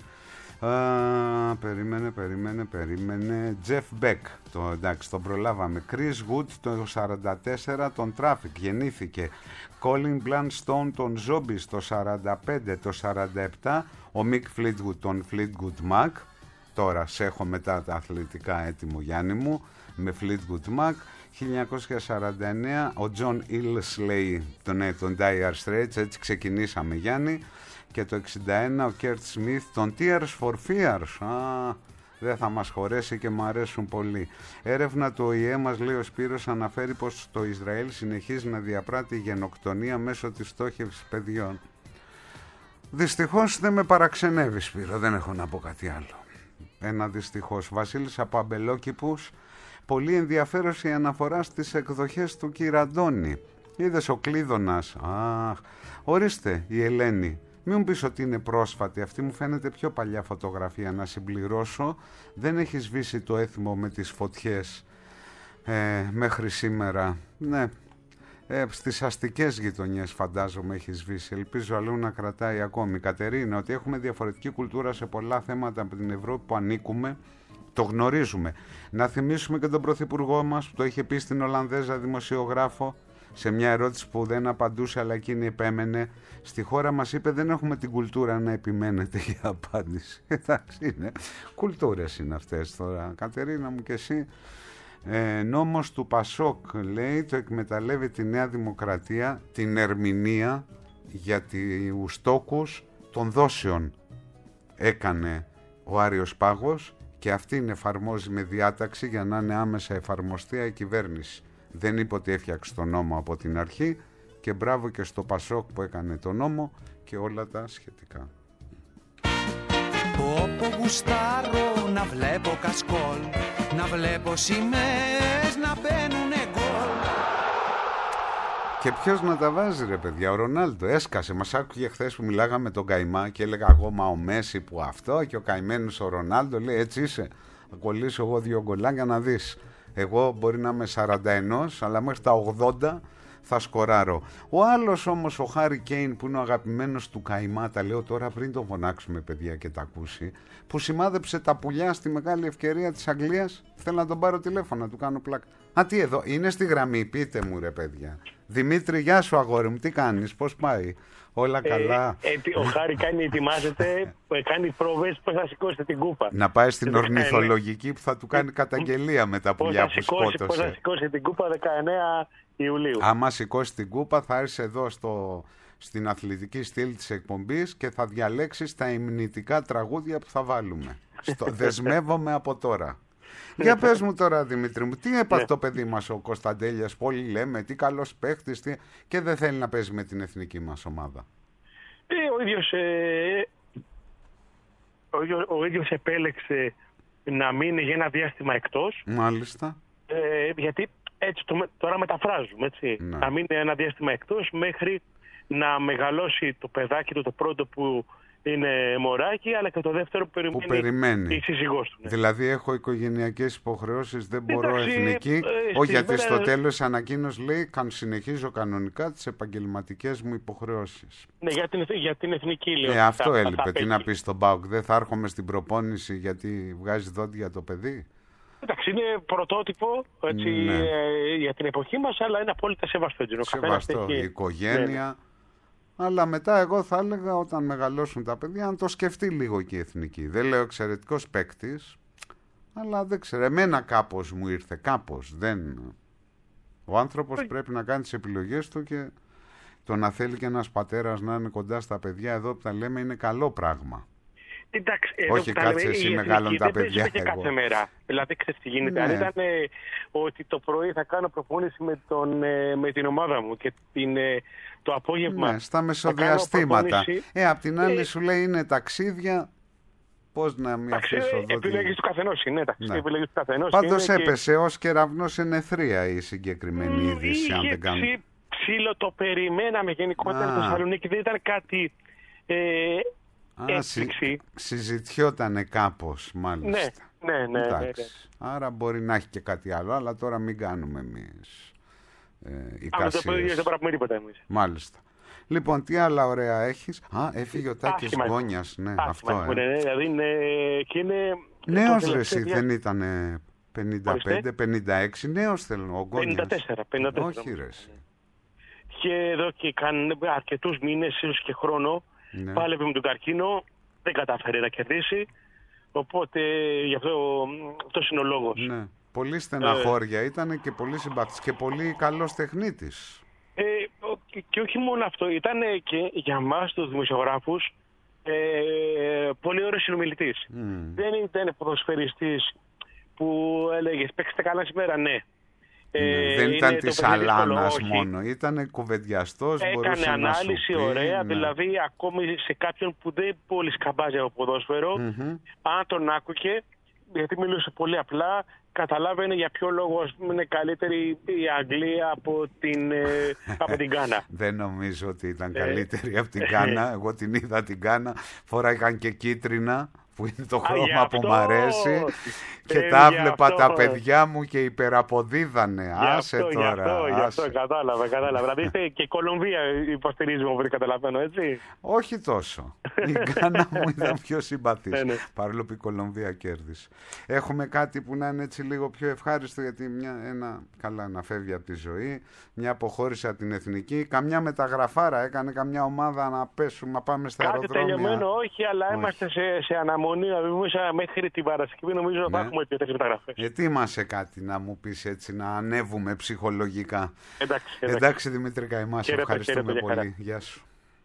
[SPEAKER 4] Περίμενε. Jeff Beck, εντάξει, τον προλάβαμε. Chris Wood το 44, τον Traffic, γεννήθηκε. Colin Blunstone, τον Zombies το 45, το 47. Ο Mick Fleetwood, τον Fleetwood Mac. Τώρα σε έχω μετά τα αθλητικά έτοιμο Γιάννη μου, με Fleetwood Mac. 1949 ο John Illsley, τον Dire Straits, έτσι ξεκινήσαμε Γιάννη. Και το 61 ο Kurt Smith, τον Tears for Fears. Δεν θα μας χωρέσει και μου αρέσουν πολύ. Έρευνα του ΟΗΕ, μας λέει ο Σπύρος, αναφέρει πως το Ισραήλ συνεχίζει να διαπράττει γενοκτονία μέσω της στόχευσης παιδιών. Δυστυχώς δεν με παραξενεύει, Σπύρο, δεν έχω να πω κάτι άλλο. Ένα δυστυχώς. Βασίλης από Αμπελόκηπους, πολύ ενδιαφέρουσα η αναφορά στις εκδοχές του Κυραντώνη. Είδες ο Κλείδωνας. Ορίστε η Ελένη. Μην μου πεις ότι είναι πρόσφατη, αυτή μου φαίνεται πιο παλιά φωτογραφία. Να συμπληρώσω, δεν έχει σβήσει το έθιμο με τις φωτιές μέχρι σήμερα. Ναι, στις αστικές γειτονιές φαντάζομαι έχει σβήσει. Ελπίζω αλλού να κρατάει ακόμη. Κατερίνα, ότι έχουμε διαφορετική κουλτούρα σε πολλά θέματα από την Ευρώπη που ανήκουμε, το γνωρίζουμε. Να θυμίσουμε και τον πρωθυπουργό μας που το είχε πει στην Ολλανδέζα δημοσιογράφο, σε μια ερώτηση που δεν απαντούσε αλλά εκείνη επέμενε. Στη χώρα μας είπε δεν έχουμε την κουλτούρα να επιμένετε για απάντηση. Εντάξει, είναι κουλτούρες είναι αυτές τώρα. Κατερίνα μου και εσύ. Νόμος του Πασόκ, λέει, το εκμεταλλεύει τη Νέα Δημοκρατία, την ερμηνεία για τους τόκους των δόσεων. Έκανε ο Άριος Πάγος και αυτήν εφαρμόζει με διάταξη για να είναι άμεσα εφαρμοστεία η κυβέρνηση. Δεν είπε ότι έφτιαξε τον νόμο από την αρχή και μπράβο και στο Πασόκ που έκανε τον νόμο και όλα τα σχετικά.
[SPEAKER 9] Όπου γουστάρω να βλέπω κασκόλ, να βλέπω σημαίες να μπαίνουνε γκολ.
[SPEAKER 4] Και ποιος να τα βάζει ρε παιδιά, ο Ρονάλντο έσκασε. Μας άκουγε χθες που μιλάγαμε με τον Καϊμά και έλεγα εγώ μα ο Μέση που αυτό, και ο καημένος ο Ρονάλντο λέει έτσι είσαι, θα κολλήσω εγώ 2 γκολάκια να δεις. Εγώ μπορεί να είμαι 41, αλλά μέχρι τα 80 θα σκοράρω. Ο άλλος όμως, ο Χάρι Κέιν, που είναι ο αγαπημένος του Καϊμά, τα λέω τώρα πριν το φωνάξουμε παιδιά και τα ακούσει, που σημάδεψε τα πουλιά στη μεγάλη ευκαιρία της Αγγλίας, θέλω να τον πάρω τηλέφωνο, να του κάνω πλάκα. Τι εδώ, είναι στη γραμμή, πείτε μου ρε παιδιά. Δημήτρη, γεια σου αγόρι μου, τι κάνεις, πώς πάει? Όλα καλά.
[SPEAKER 10] Ο Χάρη ετοιμάζεται, κάνει πρόβες πώς θα σηκώσετε την κούπα.
[SPEAKER 4] Να πάει στην ορνηθολογική που θα του κάνει καταγγελία με τα πουλιά που σκότωσε.
[SPEAKER 10] Πώς θα σηκώσει την κούπα 19 Ιουλίου.
[SPEAKER 4] Άμα σηκώσει την κούπα θα έρθει εδώ στην αθλητική στήλη της εκπομπής και θα διαλέξεις τα υμνητικά τραγούδια που θα βάλουμε. Δεσμεύομαι από τώρα. Για πες μου τώρα, Δημήτρη μου, τι έπαθε το παιδί μας ο Κωνσταντέλιας, πολύ λέμε, τι καλός παίχτης, και δεν θέλει να παίζει με την εθνική μας ομάδα.
[SPEAKER 10] Ο ίδιος επέλεξε να μείνει για ένα διάστημα εκτός.
[SPEAKER 4] Μάλιστα.
[SPEAKER 10] Γιατί έτσι τώρα μεταφράζουμε, έτσι. Ναι. Να μείνει ένα διάστημα εκτός μέχρι να μεγαλώσει το παιδάκι του, το πρώτο που είναι μωράκι, αλλά και το δεύτερο που περιμένει η σύζυγός του. Ναι.
[SPEAKER 4] Δηλαδή έχω οικογενειακές υποχρεώσεις, δεν μπορώ εθνική. Όχι, γιατί στο τέλος ανακοίνωση λέει συνεχίζω κανονικά τις επαγγελματικές μου υποχρεώσεις.
[SPEAKER 10] Ναι, για την εθνική λέω.
[SPEAKER 4] Αυτό έλειπε. Τι να πει στον ΠΑΟΚ, δεν θα έρχομαι στην προπόνηση γιατί βγάζει δόντια το παιδί.
[SPEAKER 10] Εντάξει, είναι πρωτότυπο έτσι, ναι. Για την εποχή μας, αλλά είναι απόλυτα σεβαστό.
[SPEAKER 4] Σεβαστό, η οικογένεια. Ναι. Αλλά μετά εγώ θα έλεγα όταν μεγαλώσουν τα παιδιά να το σκεφτεί λίγο και η εθνική. Δεν λέω εξαιρετικός παίκτης, αλλά δεν ξέρω. Εμένα κάπως μου ήρθε, κάπως. Ο άνθρωπος πρέπει να κάνει τις επιλογές του και το να θέλει και ένας πατέρας να είναι κοντά στα παιδιά εδώ που τα λέμε είναι καλό πράγμα.
[SPEAKER 10] Εντάξει,
[SPEAKER 4] όχι κάτσε εσύ μεγάλων τα παιδιά.
[SPEAKER 10] Δεν κάθε μέρα. Δηλαδή ξέρεις τι γίνεται. Αν ήταν ότι το πρωί θα κάνω προπόνηση με την ομάδα μου και το απόγευμα.
[SPEAKER 4] Ναι, στα μεσοδιαστήματα. Απ' την άλλη σου λέει είναι ταξίδια. Πώς να μην αφήσω εδώ.
[SPEAKER 10] Επιλογή του καθενός είναι. Επιλογή του καθενός.
[SPEAKER 4] Πάντως έπεσε ως κεραυνός σε νεθρία η συγκεκριμένη είδηση. Αν δεν κάνω.
[SPEAKER 10] Ψήλο το περιμέναμε γενικότερα στη Θεσσαλονίκη. Δεν ήταν κάτι.
[SPEAKER 4] Συζητιότανε κάπως, μάλιστα.
[SPEAKER 10] Ναι.
[SPEAKER 4] Άρα μπορεί να έχει και κάτι άλλο, αλλά τώρα μην κάνουμε εμείς
[SPEAKER 10] εικασίες. Δεν μπορούμε να πούμε εμείς.
[SPEAKER 4] Μάλιστα. Λοιπόν, τι άλλα ωραία έχεις? Έφυγε ο Τάκης Γκόνιας. Ναι, αυτό.
[SPEAKER 10] Δηλαδή είναι
[SPEAKER 4] νέος ρε εσύ, δεν ήταν 55-56, νέος θέλω, ο Γκόνιας.
[SPEAKER 10] 54.
[SPEAKER 4] Όχι ρε εσύ.
[SPEAKER 10] Και εδώ και αρκετούς μήνες, ίσως και χρόνο, πάλευε με τον καρκίνο, δεν κατάφερε να κερδίσει, οπότε γι' αυτός είναι ο λόγος.
[SPEAKER 4] Ναι. Πολύ στεναχώρια ήταν και πολύ συμπαθής και πολύ καλός τεχνίτης.
[SPEAKER 10] Και όχι μόνο αυτό, ήταν και για μας τους δημοσιογράφους πολύ ωραίος συνομιλητής. Δεν ήταν ποδοσφαιριστής που έλεγες παίξτε καλά σήμερα, ναι.
[SPEAKER 4] Δεν ήταν της Αλάνας μόνο, ήταν κουβεντιαστός.
[SPEAKER 10] Έκανε ανάλυση ωραία, δηλαδή ακόμη σε κάποιον που δεν πολύ σκαμπάζει από ποδόσφαιρο, αν τον άκουγε, γιατί μιλούσε πολύ απλά, καταλάβαινε για ποιο λόγο είναι καλύτερη η Αγγλία από την Γκάνα.
[SPEAKER 4] Δεν νομίζω ότι ήταν καλύτερη από την Γκάνα. Εγώ την είδα την Γκάνα, φοράγαν και κίτρινα, που είναι το χρώμα που μ' αρέσει, και τα βλέπα τα παιδιά μου και υπεραποδίδανε. Άσε τώρα.
[SPEAKER 10] Γι' αυτό κατάλαβα. Δηλαδή είστε και Κολομβία υποστηρίζουμε, όπως καταλαβαίνω, έτσι.
[SPEAKER 4] Όχι τόσο. Η Γκάνα μου ήταν πιο συμπαθής, παρόλο που η Κολομβία κέρδισε. Έχουμε κάτι που να είναι έτσι λίγο πιο ευχάριστο, γιατί καλά να φεύγει από τη ζωή, μια αποχώρηση από την εθνική, καμιά μεταγραφάρα έκανε, καμιά ομάδα να πέσουμε, να πάμε στα αεροδρόμια.
[SPEAKER 10] Κάτι τελειωμένο όχι, αλλά είμαστε σε αναμονή. Μέχρι την Παρασκευή νομίζω θα έχουμε 2-4 μεταγραφές.
[SPEAKER 4] Ετοίμασε κάτι να μου πεις έτσι, να ανέβουμε ψυχολογικά. Εντάξει Δημήτρη Καημά, σε ευχαριστούμε πολύ. Γεια σου.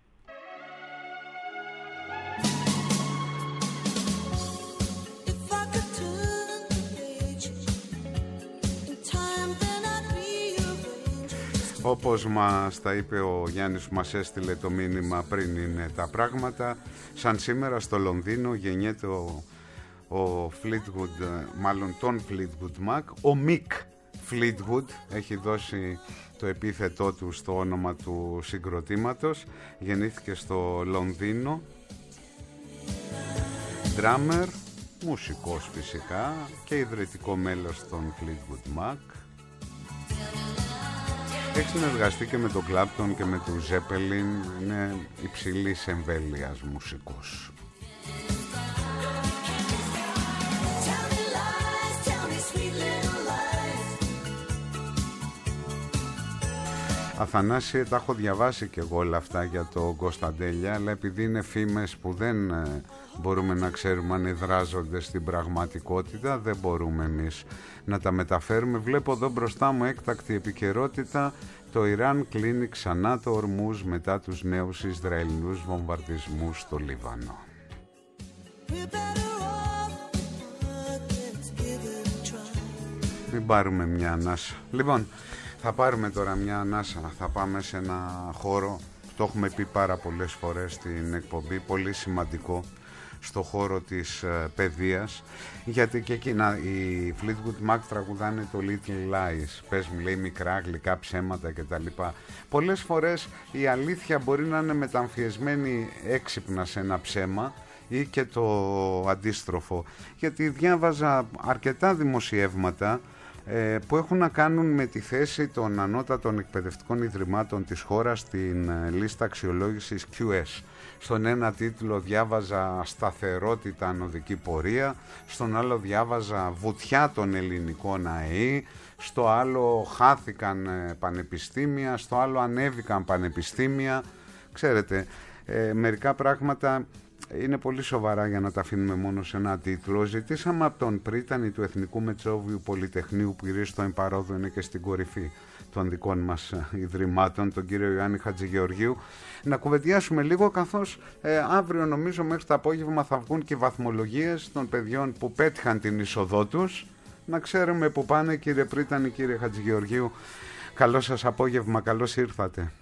[SPEAKER 4] Όπως μας τα είπε ο Γιάννης που μας έστειλε το μήνυμα πριν είναι τα πράγματα, σαν σήμερα στο Λονδίνο γεννιέται ο Fleetwood, μάλλον τον Fleetwood Mac, ο Mick Fleetwood, έχει δώσει το επίθετό του στο όνομα του συγκροτήματος, γεννήθηκε στο Λονδίνο, drummer, μουσικός φυσικά και ιδρυτικό μέλος των Fleetwood Mac. Έχει συνεργαστεί και με τον Κλάπτον και με τον Ζέπελιν, είναι υψηλής εμβέλειας μουσικός. Αθανάση, τα έχω διαβάσει και εγώ όλα αυτά για τον Κωνσταντέλια, αλλά επειδή είναι φήμες που δεν μπορούμε να ξέρουμε αν εδράζονται στην πραγματικότητα, δεν μπορούμε εμείς να τα μεταφέρουμε. Βλέπω εδώ μπροστά μου έκτακτη επικαιρότητα. Το Ιράν κλείνει ξανά το Ορμούζ μετά τους νέους Ισραηλινούς βομβαρδισμούς στο Λίβανο. Μην πάρουμε μια ανάσα. Λοιπόν, θα πάρουμε τώρα μια ανάσα. Θα πάμε σε ένα χώρο, το έχουμε πει πάρα πολλές φορές στην εκπομπή, πολύ σημαντικό στο χώρο της παιδείας, γιατί και εκείνα οι Fleetwood Mac τραγουδάνε το Little Lies, πες μου, λέει, μικρά γλυκά ψέματα κτλ. Πολλές φορές η αλήθεια μπορεί να είναι μεταμφιεσμένη έξυπνα σε ένα ψέμα ή και το αντίστροφο, γιατί διάβαζα αρκετά δημοσιεύματα που έχουν να κάνουν με τη θέση των ανώτατων εκπαιδευτικών ιδρυμάτων της χώρας στην λίστα αξιολόγησης QS. Στον ένα τίτλο διάβαζα σταθερότητα ανωδική πορεία, στον άλλο διάβαζα βουτιά των ελληνικών ΑΕΗ, στο άλλο χάθηκαν πανεπιστήμια, στο άλλο ανέβηκαν πανεπιστήμια. Ξέρετε, μερικά πράγματα είναι πολύ σοβαρά για να τα αφήνουμε μόνο σε ένα τίτλο. Ζητήσαμε από τον πρίτανη του Εθνικού Μετσόβιου Πολυτεχνείου, που γυρίζει στο εμπαρόδο, είναι και στην κορυφή των δικών μας ιδρυμάτων, τον κύριο Ιωάννη Χατζηγεωργίου, να κουβεντιάσουμε λίγο, καθώς αύριο νομίζω μέχρι το απόγευμα θα βγουν και οι βαθμολογίες των παιδιών που πέτυχαν την είσοδό τους. Να ξέρουμε που πάνε. Κύριε πρίτανη, κύριε Χατζηγεωργίου, καλό σας απόγευμα, καλώς ήρθατε.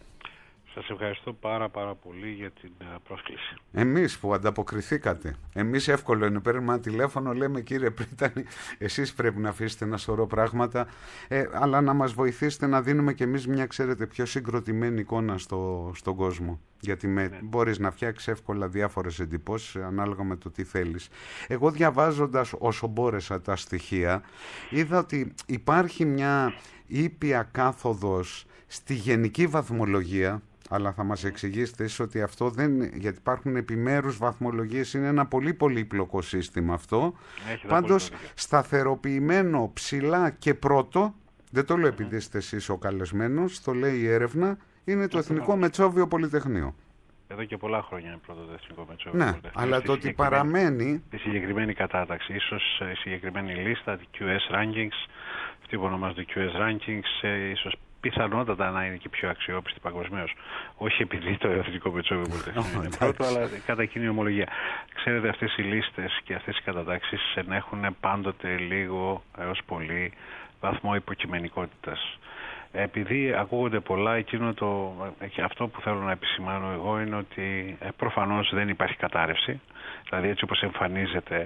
[SPEAKER 11] Σας ευχαριστώ πάρα πολύ για την πρόσκληση.
[SPEAKER 4] Εμείς που ανταποκριθήκατε. Εμείς εύκολο είναι, παίρνουμε ένα τηλέφωνο, λέμε κύριε πρίτανη, εσείς πρέπει να αφήσετε ένα σωρό πράγματα, αλλά να μας βοηθήσετε να δίνουμε κι εμείς μια, ξέρετε, πιο συγκροτημένη εικόνα στον κόσμο. Γιατί μπορείς να φτιάξεις εύκολα διάφορες εντυπώσεις ανάλογα με το τι θέλεις. Εγώ διαβάζοντας όσο μπόρεσα τα στοιχεία, είδα ότι υπάρχει μια ήπια κάθοδος στη γενική βαθμολογία, αλλά θα μας εξηγήσετε εσείς ότι αυτό δεν, γιατί υπάρχουν επιμέρους βαθμολογίες, είναι ένα πολύ πολύπλοκο σύστημα αυτό. Πάντως σταθεροποιημένο ψηλά και πρώτο, δεν το λέω επειδή είστε εσείς ο καλεσμένος, το λέει η έρευνα, είναι το Εθνικό Μετσόβιο Πολυτεχνείο.
[SPEAKER 11] Εδώ και πολλά χρόνια είναι πρώτο το Εθνικό Μετσόβιο Πολυτεχνείο.
[SPEAKER 4] Αλλά το ότι παραμένει...
[SPEAKER 11] Τη συγκεκριμένη κατάταξη, ίσως η συγκεκριμένη λίστα, τη QS Rankings, αυτή που ονομάζεται QS Rankings, ίσως πιθανότατα να είναι και πιο αξιόπιστη παγκοσμίως. Όχι επειδή το Εθνικό Μετσόβιο Πολυτεχνείο είναι πρώτο, αλλά κατά κοινή ομολογία. Ξέρετε, αυτές οι λίστες και αυτές οι κατατάξεις έχουν πάντοτε λίγο έως πολύ βαθμό υποκειμενικότητας. Επειδή ακούγονται πολλά, αυτό που θέλω να επισημάνω εγώ είναι ότι προφανώς δεν υπάρχει κατάρρευση. Δηλαδή έτσι όπως εμφανίζεται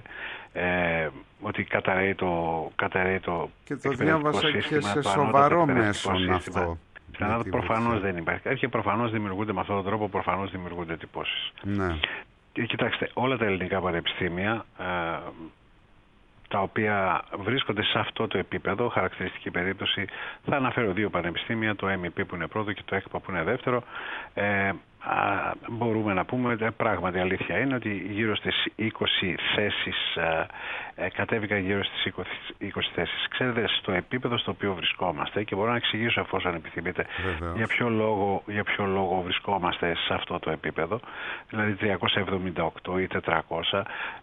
[SPEAKER 11] ότι καταραίει το
[SPEAKER 4] και το διάβασα και σε σοβαρό μέσον αυτό.
[SPEAKER 11] Προφανώς δεν υπάρχει. Και προφανώς δημιουργούνται με αυτόν τον τρόπο, προφανώς δημιουργούνται εντυπώσεις.
[SPEAKER 4] Ναι.
[SPEAKER 11] Κοιτάξτε, όλα τα ελληνικά πανεπιστήμια τα οποία βρίσκονται σε αυτό το επίπεδο, χαρακτηριστική περίπτωση, θα αναφέρω δύο πανεπιστήμια, το MEP που είναι πρώτο και το ΕΚΠΑ που είναι δεύτερο. Μπορούμε να πούμε, πράγματι αλήθεια είναι ότι γύρω στις 20 θέσεις κατέβηκαν γύρω στις 20 θέσεις. Ξέρετε, στο επίπεδο στο οποίο βρισκόμαστε, και μπορώ να εξηγήσω εφόσον επιθυμείτε για ποιο λόγο βρισκόμαστε σε αυτό το επίπεδο, δηλαδή 378 ή 400,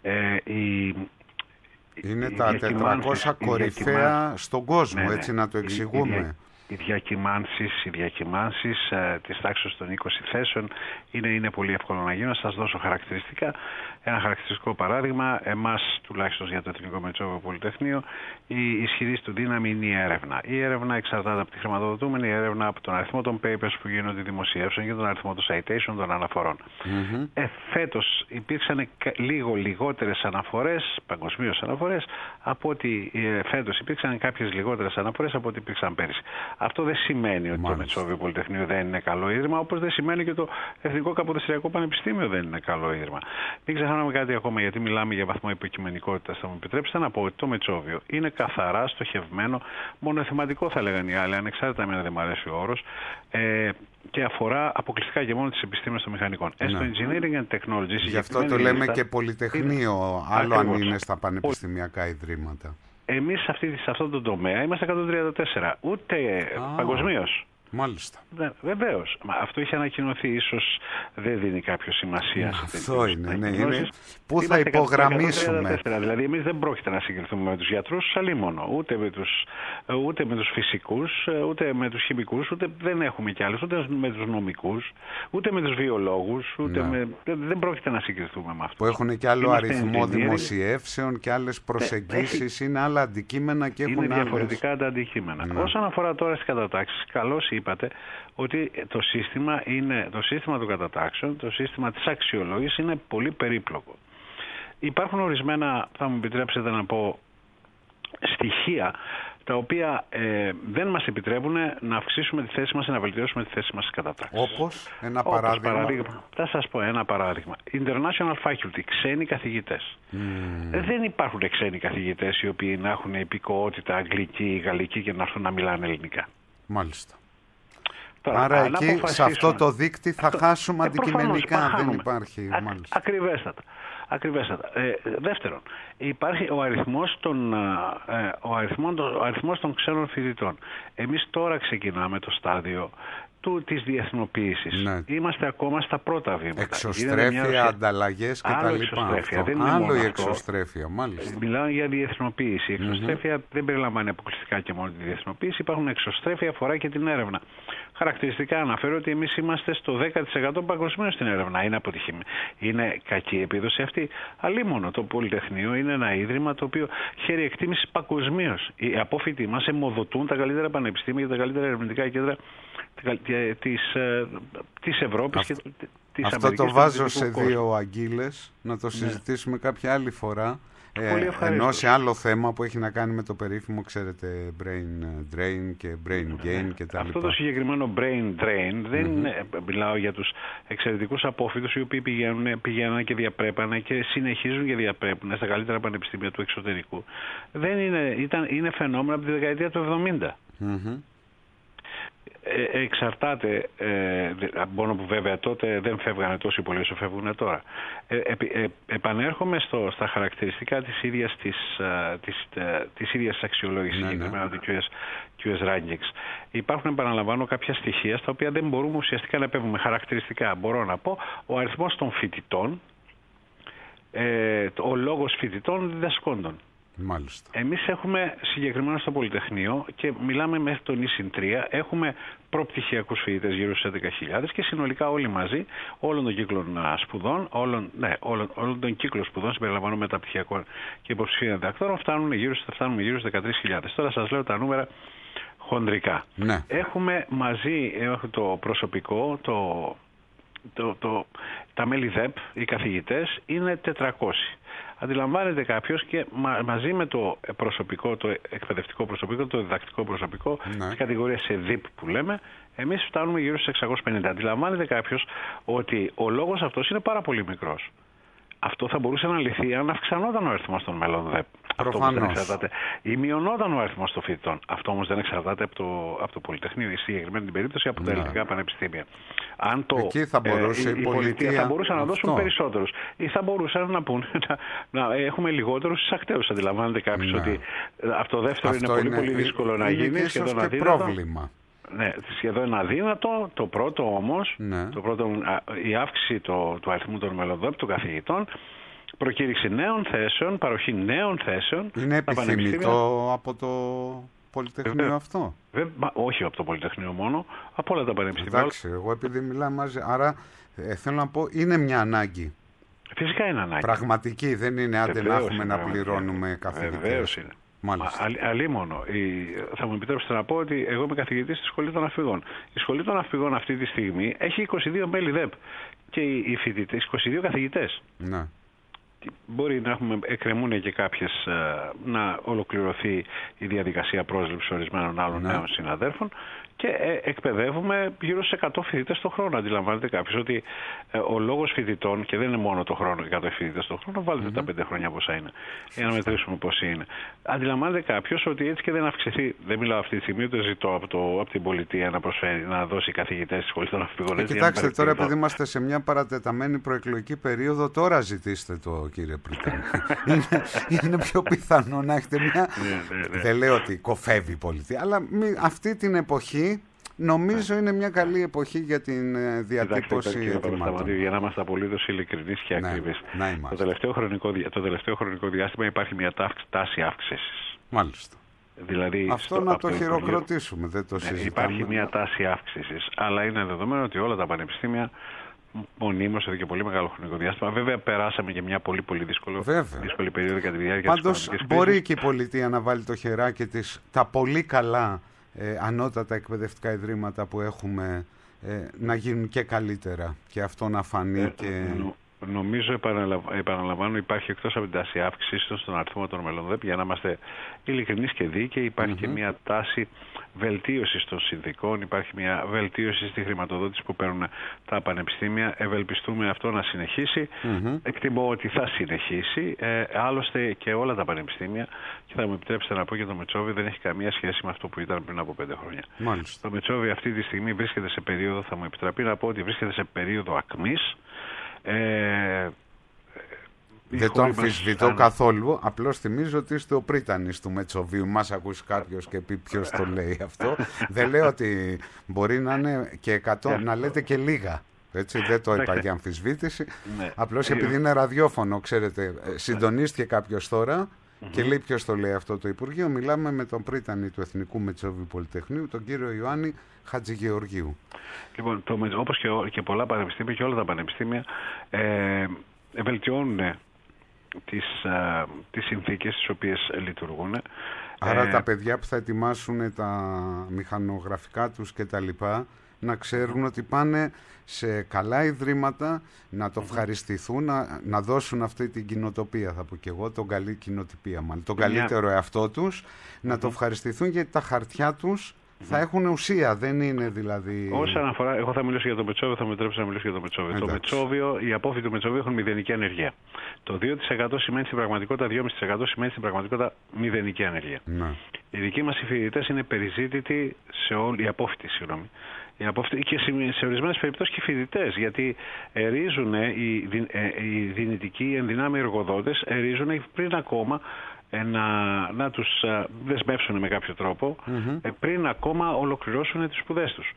[SPEAKER 4] είναι τα 400 κορυφαία στον κόσμο, έτσι να το εξηγούμε.
[SPEAKER 11] Οι διακυμάνσεις της τάξης των 20 θέσεων είναι πολύ εύκολο να γίνουν. Σας δώσω χαρακτηριστικά. Ένα χαρακτηριστικό παράδειγμα, εμάς τουλάχιστον για το Εθνικό Μετσόβιο Πολυτεχνείο, η ισχυρή του δύναμη είναι η έρευνα. Η έρευνα εξαρτάται από τη χρηματοδοτούμενη, η έρευνα από τον αριθμό των papers που γίνονται δημοσιεύσεων και τον αριθμό των citation, των αναφορών. Φέτος υπήρξαν λίγο λιγότερες αναφορές, παγκοσμίως αναφορές, από ότι φέτος υπήρξαν κάποιες λιγότερες αναφορές από ό,τι υπήρξαν πέρυσι. Αυτό δεν σημαίνει ότι το Μετσόβιο Πολυτεχνείο δεν είναι καλό ίδρυμα, όπως δεν σημαίνει και το Εθνικό Καποδιστριακό Πανεπιστήμιο δεν είναι καλό ίδρυμα. Μην ξεχνάμε κάτι ακόμα, γιατί μιλάμε για βαθμό υποκειμενικότητας. Θα μου επιτρέψετε να πω ότι το Μετσόβιο είναι καθαρά στοχευμένο, μονοθεματικό θα λέγανε οι άλλοι, ανεξάρτητα εμένα δεν μου αρέσει ο όρος, και αφορά αποκλειστικά και μόνο τις επιστήμες των μηχανικών. Στο engineering and technology.
[SPEAKER 4] Γι' αυτό το λέμε και πολυτεχνείο, άλλο αν είναι στα πανεπιστημιακά ιδρύματα.
[SPEAKER 11] Εμείς σε αυτόν τον τομέα είμαστε 134, ούτε παγκοσμίως.
[SPEAKER 4] Μάλιστα.
[SPEAKER 11] Βεβαίως. Αυτό έχει ανακοινωθεί. Ίσως δεν δίνει κάποιο σημασία.
[SPEAKER 4] Αυτό είναι. Ναι. Πού θα υπογραμμίσουμε.
[SPEAKER 11] Δηλαδή, εμείς δεν πρόκειται να συγκριθούμε με τους γιατρούς, αλλήμονο. Ούτε με τους φυσικούς, ούτε με τους χημικούς, ούτε δεν έχουμε κι άλλους, ούτε με τους νομικούς, ούτε με τους βιολόγους, δεν πρόκειται να συγκριθούμε με αυτό.
[SPEAKER 4] Που έχουν και άλλο αριθμό δημοσιεύσεων και άλλες προσεγγίσεις, είναι άλλα αντικείμενα και έχουν
[SPEAKER 11] είναι διαφορετικά τα αντικείμενα. Όσον αφορά τώρα στις κατατάξεις, καλώς είπατε ότι το σύστημα των κατατάξεων, το σύστημα της αξιολόγησης είναι πολύ περίπλοκο. Υπάρχουν ορισμένα, θα μου επιτρέψετε να πω, στοιχεία τα οποία δεν μας επιτρέπουν να αυξήσουμε τη θέση μας ή να βελτιώσουμε τη θέση μας στις κατατάξεις.
[SPEAKER 4] Όπως ένα παράδειγμα.
[SPEAKER 11] Θα σας πω ένα παράδειγμα. International faculty, ξένοι καθηγητές. Δεν υπάρχουν ξένοι καθηγητές οι οποίοι να έχουν υπηκοότητα αγγλική ή γαλλική και να έρθουν να μιλάνε ελληνικά.
[SPEAKER 4] Μάλιστα. Τώρα, άρα εκεί σε αυτό το δείκτη θα χάσουμε αντικειμενικά, δεν υπάρχει.
[SPEAKER 11] Ακριβέστατα. Δεύτερον, υπάρχει ο αριθμός των ξένων φοιτητών. Εμείς τώρα ξεκινάμε το στάδιο της διεθνοποίησης. Ναι. Είμαστε ακόμα στα πρώτα βήματα.
[SPEAKER 4] Εξωστρέφεια, ανταλλαγές κτλ. Άλλο η εξωστρέφεια, μάλιστα.
[SPEAKER 11] Μιλάω για διεθνοποίηση. Η εξωστρέφεια δεν περιλαμβάνει αποκλειστικά και μόνο τη διεθνοποίηση. Υπάρχουν εξωστρέφεια, αφορά και την έρευνα. Χαρακτηριστικά αναφέρω ότι εμείς είμαστε στο 10% παγκοσμίως στην έρευνα. Είναι αποτυχημένη. Είναι κακή επίδοση αυτή. Αλλήμονο το Πολυτεχνείο είναι ένα ίδρυμα το οποίο χαίρει εκτίμηση παγκοσμίως. Οι απόφοιτοι μας αιμοδοτούν τα καλύτερα πανεπιστήμια και τα καλύτερα ερευνητικά κέντρα της Ευρώπης και της Αμερικής.
[SPEAKER 4] Αυτό το βάζω σε δύο αγγείλες, να το συζητήσουμε κάποια άλλη φορά. Ενώ σε άλλο θέμα που έχει να κάνει με το περίφημο, ξέρετε, brain drain και brain gain και τα
[SPEAKER 11] αυτό το συγκεκριμένο brain drain δεν είναι, μιλάω για τους εξαιρετικούς απόφοιτους οι οποίοι πηγαίνουν και διαπρέπανε και συνεχίζουν και διαπρέπουν στα καλύτερα πανεπιστήμια του εξωτερικού. Είναι φαινόμενο από τη δεκαετία του 70. Εξαρτάται, μόνο που βέβαια τότε δεν φεύγανε τόσο πολύ όσο φεύγουν τώρα. Επανέρχομαι στα χαρακτηριστικά της ίδιας αξιολόγησης, συγκεκριμένα του QS Rankings. Υπάρχουν, επαναλαμβάνω, κάποια στοιχεία στα οποία δεν μπορούμε ουσιαστικά να επέμβουμε. Χαρακτηριστικά μπορώ να πω ο αριθμός των φοιτητών, ο λόγος φοιτητών διδασκόντων.
[SPEAKER 4] Μάλιστα.
[SPEAKER 11] Εμείς έχουμε συγκεκριμένα στο Πολυτεχνείο και μιλάμε μέχρι τον ΙΣΥΝ3, έχουμε προπτυχιακούς φοιτητές γύρω στους 11.000 και συνολικά όλοι μαζί, όλων των κύκλων σπουδών, όλων των κύκλων σπουδών συμπεριλαμβάνουν μεταπτυχιακών και υποψηφίων διδακτόρων, φτάνουμε γύρω στους 13.000. Τώρα σας λέω τα νούμερα χοντρικά.
[SPEAKER 4] Ναι.
[SPEAKER 11] Έχουμε μαζί το προσωπικό, τα μέλη ΔΕΠ, οι καθηγητές, είναι 400. Αντιλαμβάνεται κάποιος και μαζί με το προσωπικό, το εκπαιδευτικό προσωπικό, το διδακτικό προσωπικό, τις κατηγορίες σε ΔΙΠ που λέμε, εμείς φτάνουμε γύρω στους 650. Αντιλαμβάνεται κάποιος ότι ο λόγος αυτός είναι πάρα πολύ μικρός. Αυτό θα μπορούσε να λυθεί αν αυξανόταν ο αριθμός των μελών ΔΕΠ.
[SPEAKER 4] Προφανώς.
[SPEAKER 11] Ή μειωνόταν ο αριθμός των φοιτητών. Αυτό όμως δεν εξαρτάται από το Πολυτεχνείο, ή συγκεκριμένη την περίπτωση από τα ελληνικά πανεπιστήμια.
[SPEAKER 4] Εκεί θα μπορούσε η πολιτεία
[SPEAKER 11] θα μπορούσαν να δώσουν περισσότερους. Ή θα μπορούσαν να πούν να έχουμε λιγότερους εισακτέους. Αντιλαμβάνεται κάποιος ότι αυτό δεύτερο είναι πολύ δύσκολο να γίνει.
[SPEAKER 4] Είναι ίσως και πρόβλημα.
[SPEAKER 11] Ναι, σχεδόν αδύνατο. Το πρώτο όμως, η αύξηση του αριθμού των μελωδών, των καθηγητών, προκήρυξη νέων θέσεων, παροχή νέων θέσεων.
[SPEAKER 4] Είναι επιθυμητό από το Πολυτεχνείο αυτό?
[SPEAKER 11] Όχι από το Πολυτεχνείο μόνο, από όλα τα πανεπιστήμια.
[SPEAKER 4] Εντάξει, εγώ επειδή μιλάμε μαζί, άρα θέλω να πω, είναι μια ανάγκη.
[SPEAKER 11] Φυσικά είναι ανάγκη.
[SPEAKER 4] Πραγματική, δεν είναι άντε να έχουμε να πληρώνουμε καθηγητές.
[SPEAKER 11] Βεβαίως είναι. Αλλήμονο. Θα μου επιτρέψετε να πω ότι εγώ είμαι καθηγητής στη Σχολή των Ναυπηγών. Η Σχολή των Ναυπηγών αυτή τη στιγμή έχει 22 μέλη ΔΕΠ και οι φοιτητές, 22 καθηγητές.
[SPEAKER 4] Ναι.
[SPEAKER 11] Μπορεί να εκκρεμούν και κάποιες να ολοκληρωθεί η διαδικασία πρόσληψης ορισμένων άλλων νέων συναδέλφων και εκπαιδεύουμε γύρω σε 100 φοιτητές το χρόνο. Αντιλαμβάνεται κάποιος ότι ο λόγος φοιτητών, και δεν είναι μόνο το χρόνο, 100 φοιτητές το χρόνο, βάλτε τα 5 χρόνια πόσα είναι, για να μετρήσουμε πόσοι είναι. Αντιλαμβάνεται κάποιος ότι έτσι και δεν αυξηθεί, δεν μιλάω αυτή τη στιγμή, ούτε ζητώ από την πολιτεία να προσφέρει, να δώσει καθηγητές στη Σχολή των Ναυπηγών.
[SPEAKER 4] Κοιτάξτε, τώρα επειδή είμαστε σε μια παρατεταμένη προεκλογική περίοδο, τώρα ζητήστε το, κύριε Πριτάνη. Είναι πιο πιθανό να έχετε μια. Δεν λέω ότι κοφεύει η πολιτεία, αλλά αυτή την εποχή νομίζω είναι μια καλή εποχή για την διατύπωση αιτημάτων.
[SPEAKER 11] Για να είμαστε απολύτως ειλικρινείς και ακριβείς. Το τελευταίο χρονικό διάστημα υπάρχει μια τάση αύξησης.
[SPEAKER 4] Μάλιστα.
[SPEAKER 11] Δηλαδή,
[SPEAKER 4] αυτό να το χειροκροτήσουμε, δεν το συζητάμε.
[SPEAKER 11] Υπάρχει μια τάση αύξησης, αλλά είναι δεδομένο ότι όλα τα πανεπιστήμια μονίμως εδώ και πολύ μεγάλο χρονικό διάστημα. Βέβαια, περάσαμε και μια πολύ δύσκολη περίοδο κατά τη διάρκεια της οικονομικής κρίσης.
[SPEAKER 4] Μπορεί και η πολιτεία να βάλει το χεράκι της, τα πολύ καλά ανώτατα εκπαιδευτικά ιδρύματα που έχουμε να γίνουν και καλύτερα και αυτό να φανεί
[SPEAKER 11] Νομίζω, επαναλαμβάνω, υπάρχει εκτός από την τάση αύξηση στον αριθμό των μελών ΔΕΠ, για να είμαστε ειλικρινείς και δίκαιοι, υπάρχει και μια τάση βελτίωσης των συνθηκών, υπάρχει μια βελτίωση στη χρηματοδότηση που παίρνουν τα πανεπιστήμια. Ευελπιστούμε αυτό να συνεχίσει. Εκτιμώ ότι θα συνεχίσει. Άλλωστε και όλα τα πανεπιστήμια, και θα μου επιτρέψετε να πω και το Μετσόβιο, δεν έχει καμία σχέση με αυτό που ήταν πριν από 5 χρόνια.
[SPEAKER 4] Μάλιστα.
[SPEAKER 11] Το Μετσόβιο αυτή τη στιγμή βρίσκεται σε περίοδο, θα μου επιτραπεί να πω ότι βρίσκεται σε περίοδο ακμής.
[SPEAKER 4] Δεν το αμφισβητώ καθόλου. Απλώς θυμίζω ότι είστε ο πρίτανης του Μετσοβίου. Μας ακούσει κάποιος και πει ποιος το λέει αυτό. Δεν λέω ότι μπορεί να είναι και 100, να λέτε και λίγα. Έτσι, δεν το είπα για αμφισβήτηση. Απλώς επειδή είναι ραδιόφωνο, ξέρετε, συντονίστηκε κάποιος τώρα και λέει ποιος το λέει αυτό το Υπουργείο. Μιλάμε με τον πρίτανη του Εθνικού Μετσόβιου Πολυτεχνείου, τον κύριο Ιωάννη Χατζηγεωργίου.
[SPEAKER 11] Λοιπόν, όπως και πολλά πανεπιστήμια και όλα τα πανεπιστήμια βελτιώνουν τις συνθήκες στις οποίες λειτουργούν.
[SPEAKER 4] Άρα τα παιδιά που θα ετοιμάσουν τα μηχανογραφικά τους και τα λοιπά, να ξέρουν ότι πάνε σε καλά ιδρύματα, να το ευχαριστηθούν, να δώσουν αυτή την κοινοτοπία, θα πω και εγώ, τον καλή κοινοτυπία μάλλον, τον καλύτερο εαυτό τους, να το ευχαριστηθούν γιατί τα χαρτιά τους θα έχουν ουσία, δεν είναι δηλαδή.
[SPEAKER 11] Όσον αφορά, εγώ θα μιλήσω για το Μετσόβιο, θα με επιτρέψω να μιλήσω για το Μετσόβιο. Το Μετσόβιο, οι απόφοιτοι του Μετσόβιου έχουν μηδενική ανεργία. Το 2% σημαίνει στην πραγματικότητα, 2,5% σημαίνει στην πραγματικότητα μηδενική ανεργία. Οι δικοί μας οι φοιτητές είναι περιζήτητοι σε όλοι, οι απόφοιτοι, συγγνώμη. Και σε ορισμένες περιπτώσεις και φοιτητές, γιατί ερίζουν οι δυνητικοί ενδυνάμοι εργοδότες, ερίζουν πριν ακόμα να τους δεσμεύσουν με κάποιο τρόπο, πριν ακόμα ολοκληρώσουν τις σπουδές τους.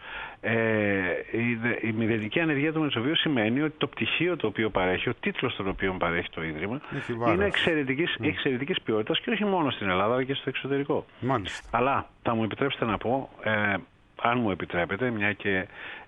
[SPEAKER 11] Η μηδενική ανεργία του Μετσοβίου σημαίνει ότι το πτυχίο το οποίο παρέχει, ο τίτλος τον οποίο παρέχει το Ίδρυμα, είναι εξαιρετικής ποιότητας και όχι μόνο στην Ελλάδα αλλά και στο εξωτερικό.
[SPEAKER 4] Μάλιστα.
[SPEAKER 11] Αλλά θα μου επιτρέψετε να πω, αν μου επιτρέπετε, μια και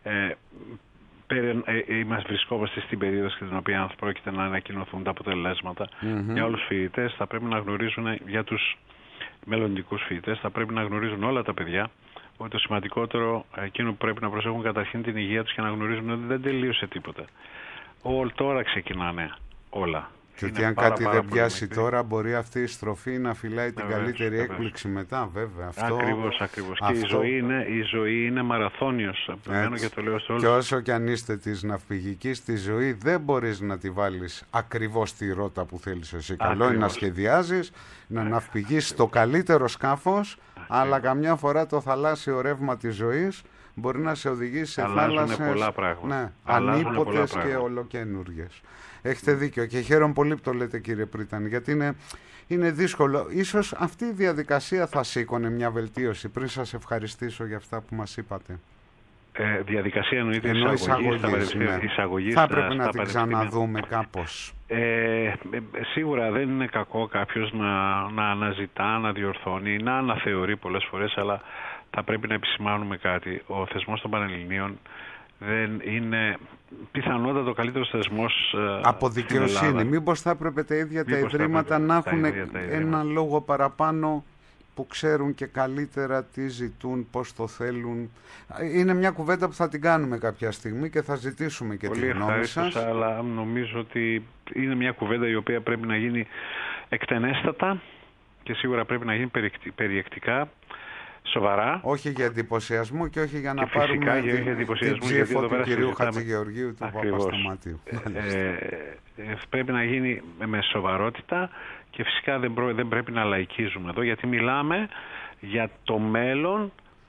[SPEAKER 11] βρισκόμαστε στην περίοδο στην οποία πρόκειται να ανακοινωθούν τα αποτελέσματα για όλους τους φοιτητές, θα πρέπει να γνωρίζουν, για τους μελλοντικούς φοιτητές, θα πρέπει να γνωρίζουν όλα τα παιδιά ότι το σημαντικότερο, εκείνο που πρέπει να προσέχουν καταρχήν την υγεία τους και να γνωρίζουν ότι δεν τελείωσε τίποτα. Τώρα ξεκινάνε όλα.
[SPEAKER 4] Και ότι αν κάτι δεν πιάσει τώρα, μπορεί αυτή η στροφή να φυλάει την καλύτερη έκπληξη μετά, βέβαια.
[SPEAKER 11] Ακριβώς. Και η ζωή είναι μαραθώνιος. Και το λέω σε όλους.
[SPEAKER 4] Και όσο και αν είστε της ναυπηγικής, τη ζωή δεν μπορείς να τη βάλεις ακριβώς στη ρότα που θέλεις εσύ. Καλό είναι να σχεδιάζεις, να ναυπηγείς στο καλύτερο σκάφος, αλλά καμιά φορά το θαλάσσιο ρεύμα της ζωής μπορεί να σε οδηγήσει σε θάλασσες ανίποτες και ολοκένουργες. Έχετε δίκιο και χαίρομαι πολύ που το λέτε, κύριε Πρίτανη, γιατί είναι δύσκολο. Ίσως αυτή η διαδικασία θα σήκωνε μια βελτίωση. Πριν σας ευχαριστήσω για αυτά που μας είπατε.
[SPEAKER 11] Διαδικασία εννοείται εισαγωγής.
[SPEAKER 4] Θα έπρεπε να την ξαναδούμε κάπως.
[SPEAKER 11] Σίγουρα δεν είναι κακό κάποιος να αναζητά, να διορθώνει, να αναθεωρεί πολλές φορές, αλλά θα πρέπει να επισημάνουμε κάτι. Ο θεσμός των Πανελληνίων δεν είναι πιθανότατα ο καλύτερος θεσμός
[SPEAKER 4] από δικαιοσύνη. Μήπως θα έπρεπε τα ίδια τα ιδρύματα να έχουν ένα λόγο παραπάνω, που ξέρουν και καλύτερα τι ζητούν, πώς το θέλουν. Είναι μια κουβέντα που θα την κάνουμε κάποια στιγμή και θα ζητήσουμε και τη γνώμη σας.
[SPEAKER 11] Αλλά νομίζω ότι είναι μια κουβέντα η οποία πρέπει να γίνει εκτενέστατα και σίγουρα πρέπει να γίνει περιεκτικά, σοβαρά.
[SPEAKER 4] Όχι για εντυπωσιασμό και όχι για να πάρουμε την ψήφο του κυρίου Χατζηγεωργίου του Παπασταματίου.
[SPEAKER 11] Πρέπει να γίνει με σοβαρότητα και φυσικά δεν πρέπει να λαϊκίζουμε εδώ, γιατί μιλάμε για το μέλλον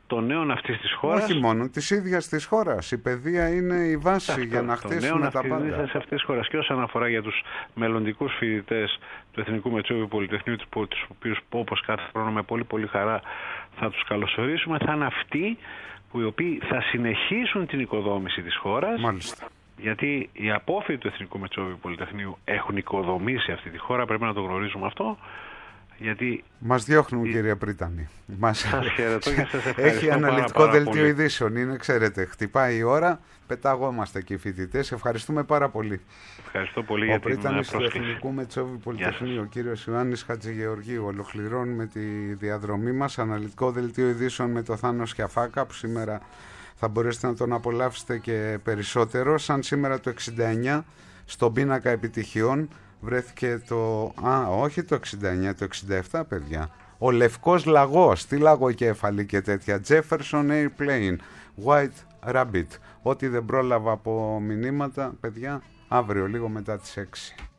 [SPEAKER 11] των νέων αυτής της χώρας.
[SPEAKER 4] Όχι μόνο, της ίδιας της χώρας. Η παιδεία είναι η βάση για να χτίσουμε τα πάντα.
[SPEAKER 11] Αυτής της χώρας. Και όσον αφορά για τους μελλοντικούς φοιτητές του Εθνικού Μετσόβιου Πολυτεχνείου, τους οποίους όπως κάθε χρόνο με πολύ πολύ χαρά θα τους καλωσορίσουμε, θα είναι αυτοί που οι οποίοι θα συνεχίσουν την οικοδόμηση της χώρας.
[SPEAKER 4] Μάλιστα.
[SPEAKER 11] Γιατί οι απόφοιτοι του Εθνικού Μετσόβιου Πολυτεχνείου έχουν οικοδομήσει αυτή τη χώρα, πρέπει να το γνωρίζουμε αυτό. Γιατί
[SPEAKER 4] μας διώχνουν, κύριε Πρίτανη.
[SPEAKER 11] Σας χαιρετώ και σας ευχαριστώ.
[SPEAKER 4] Έχει αναλυτικό δελτίο ειδήσεων. Είναι, ξέρετε, χτυπάει η ώρα, πεταγόμαστε και οι φοιτητές. Ευχαριστούμε πάρα πολύ.
[SPEAKER 11] Ευχαριστώ πολύ για την πρόσκληση.
[SPEAKER 4] Ο Πρίτανης του Εθνικού Μετσόβιου Πολυτεχνείου, ο κύριος Ιωάννης Χατζηγεωργίου. Ολοκληρώνουμε τη διαδρομή μας. Αναλυτικό δελτίο ειδήσεων με το Θάνο Σκιαφάκα, που σήμερα θα μπορέσετε να τον απολαύσετε και περισσότερο. Σαν σήμερα το 69, στον πίνακα επιτυχιών, βρέθηκε όχι το 69, το 67, παιδιά. Ο λευκός λαγός, τι λαγοκέφαλη και τέτοια. Jefferson Airplane, White Rabbit. Ό,τι δεν πρόλαβα από μηνύματα, παιδιά, αύριο λίγο μετά τις 6.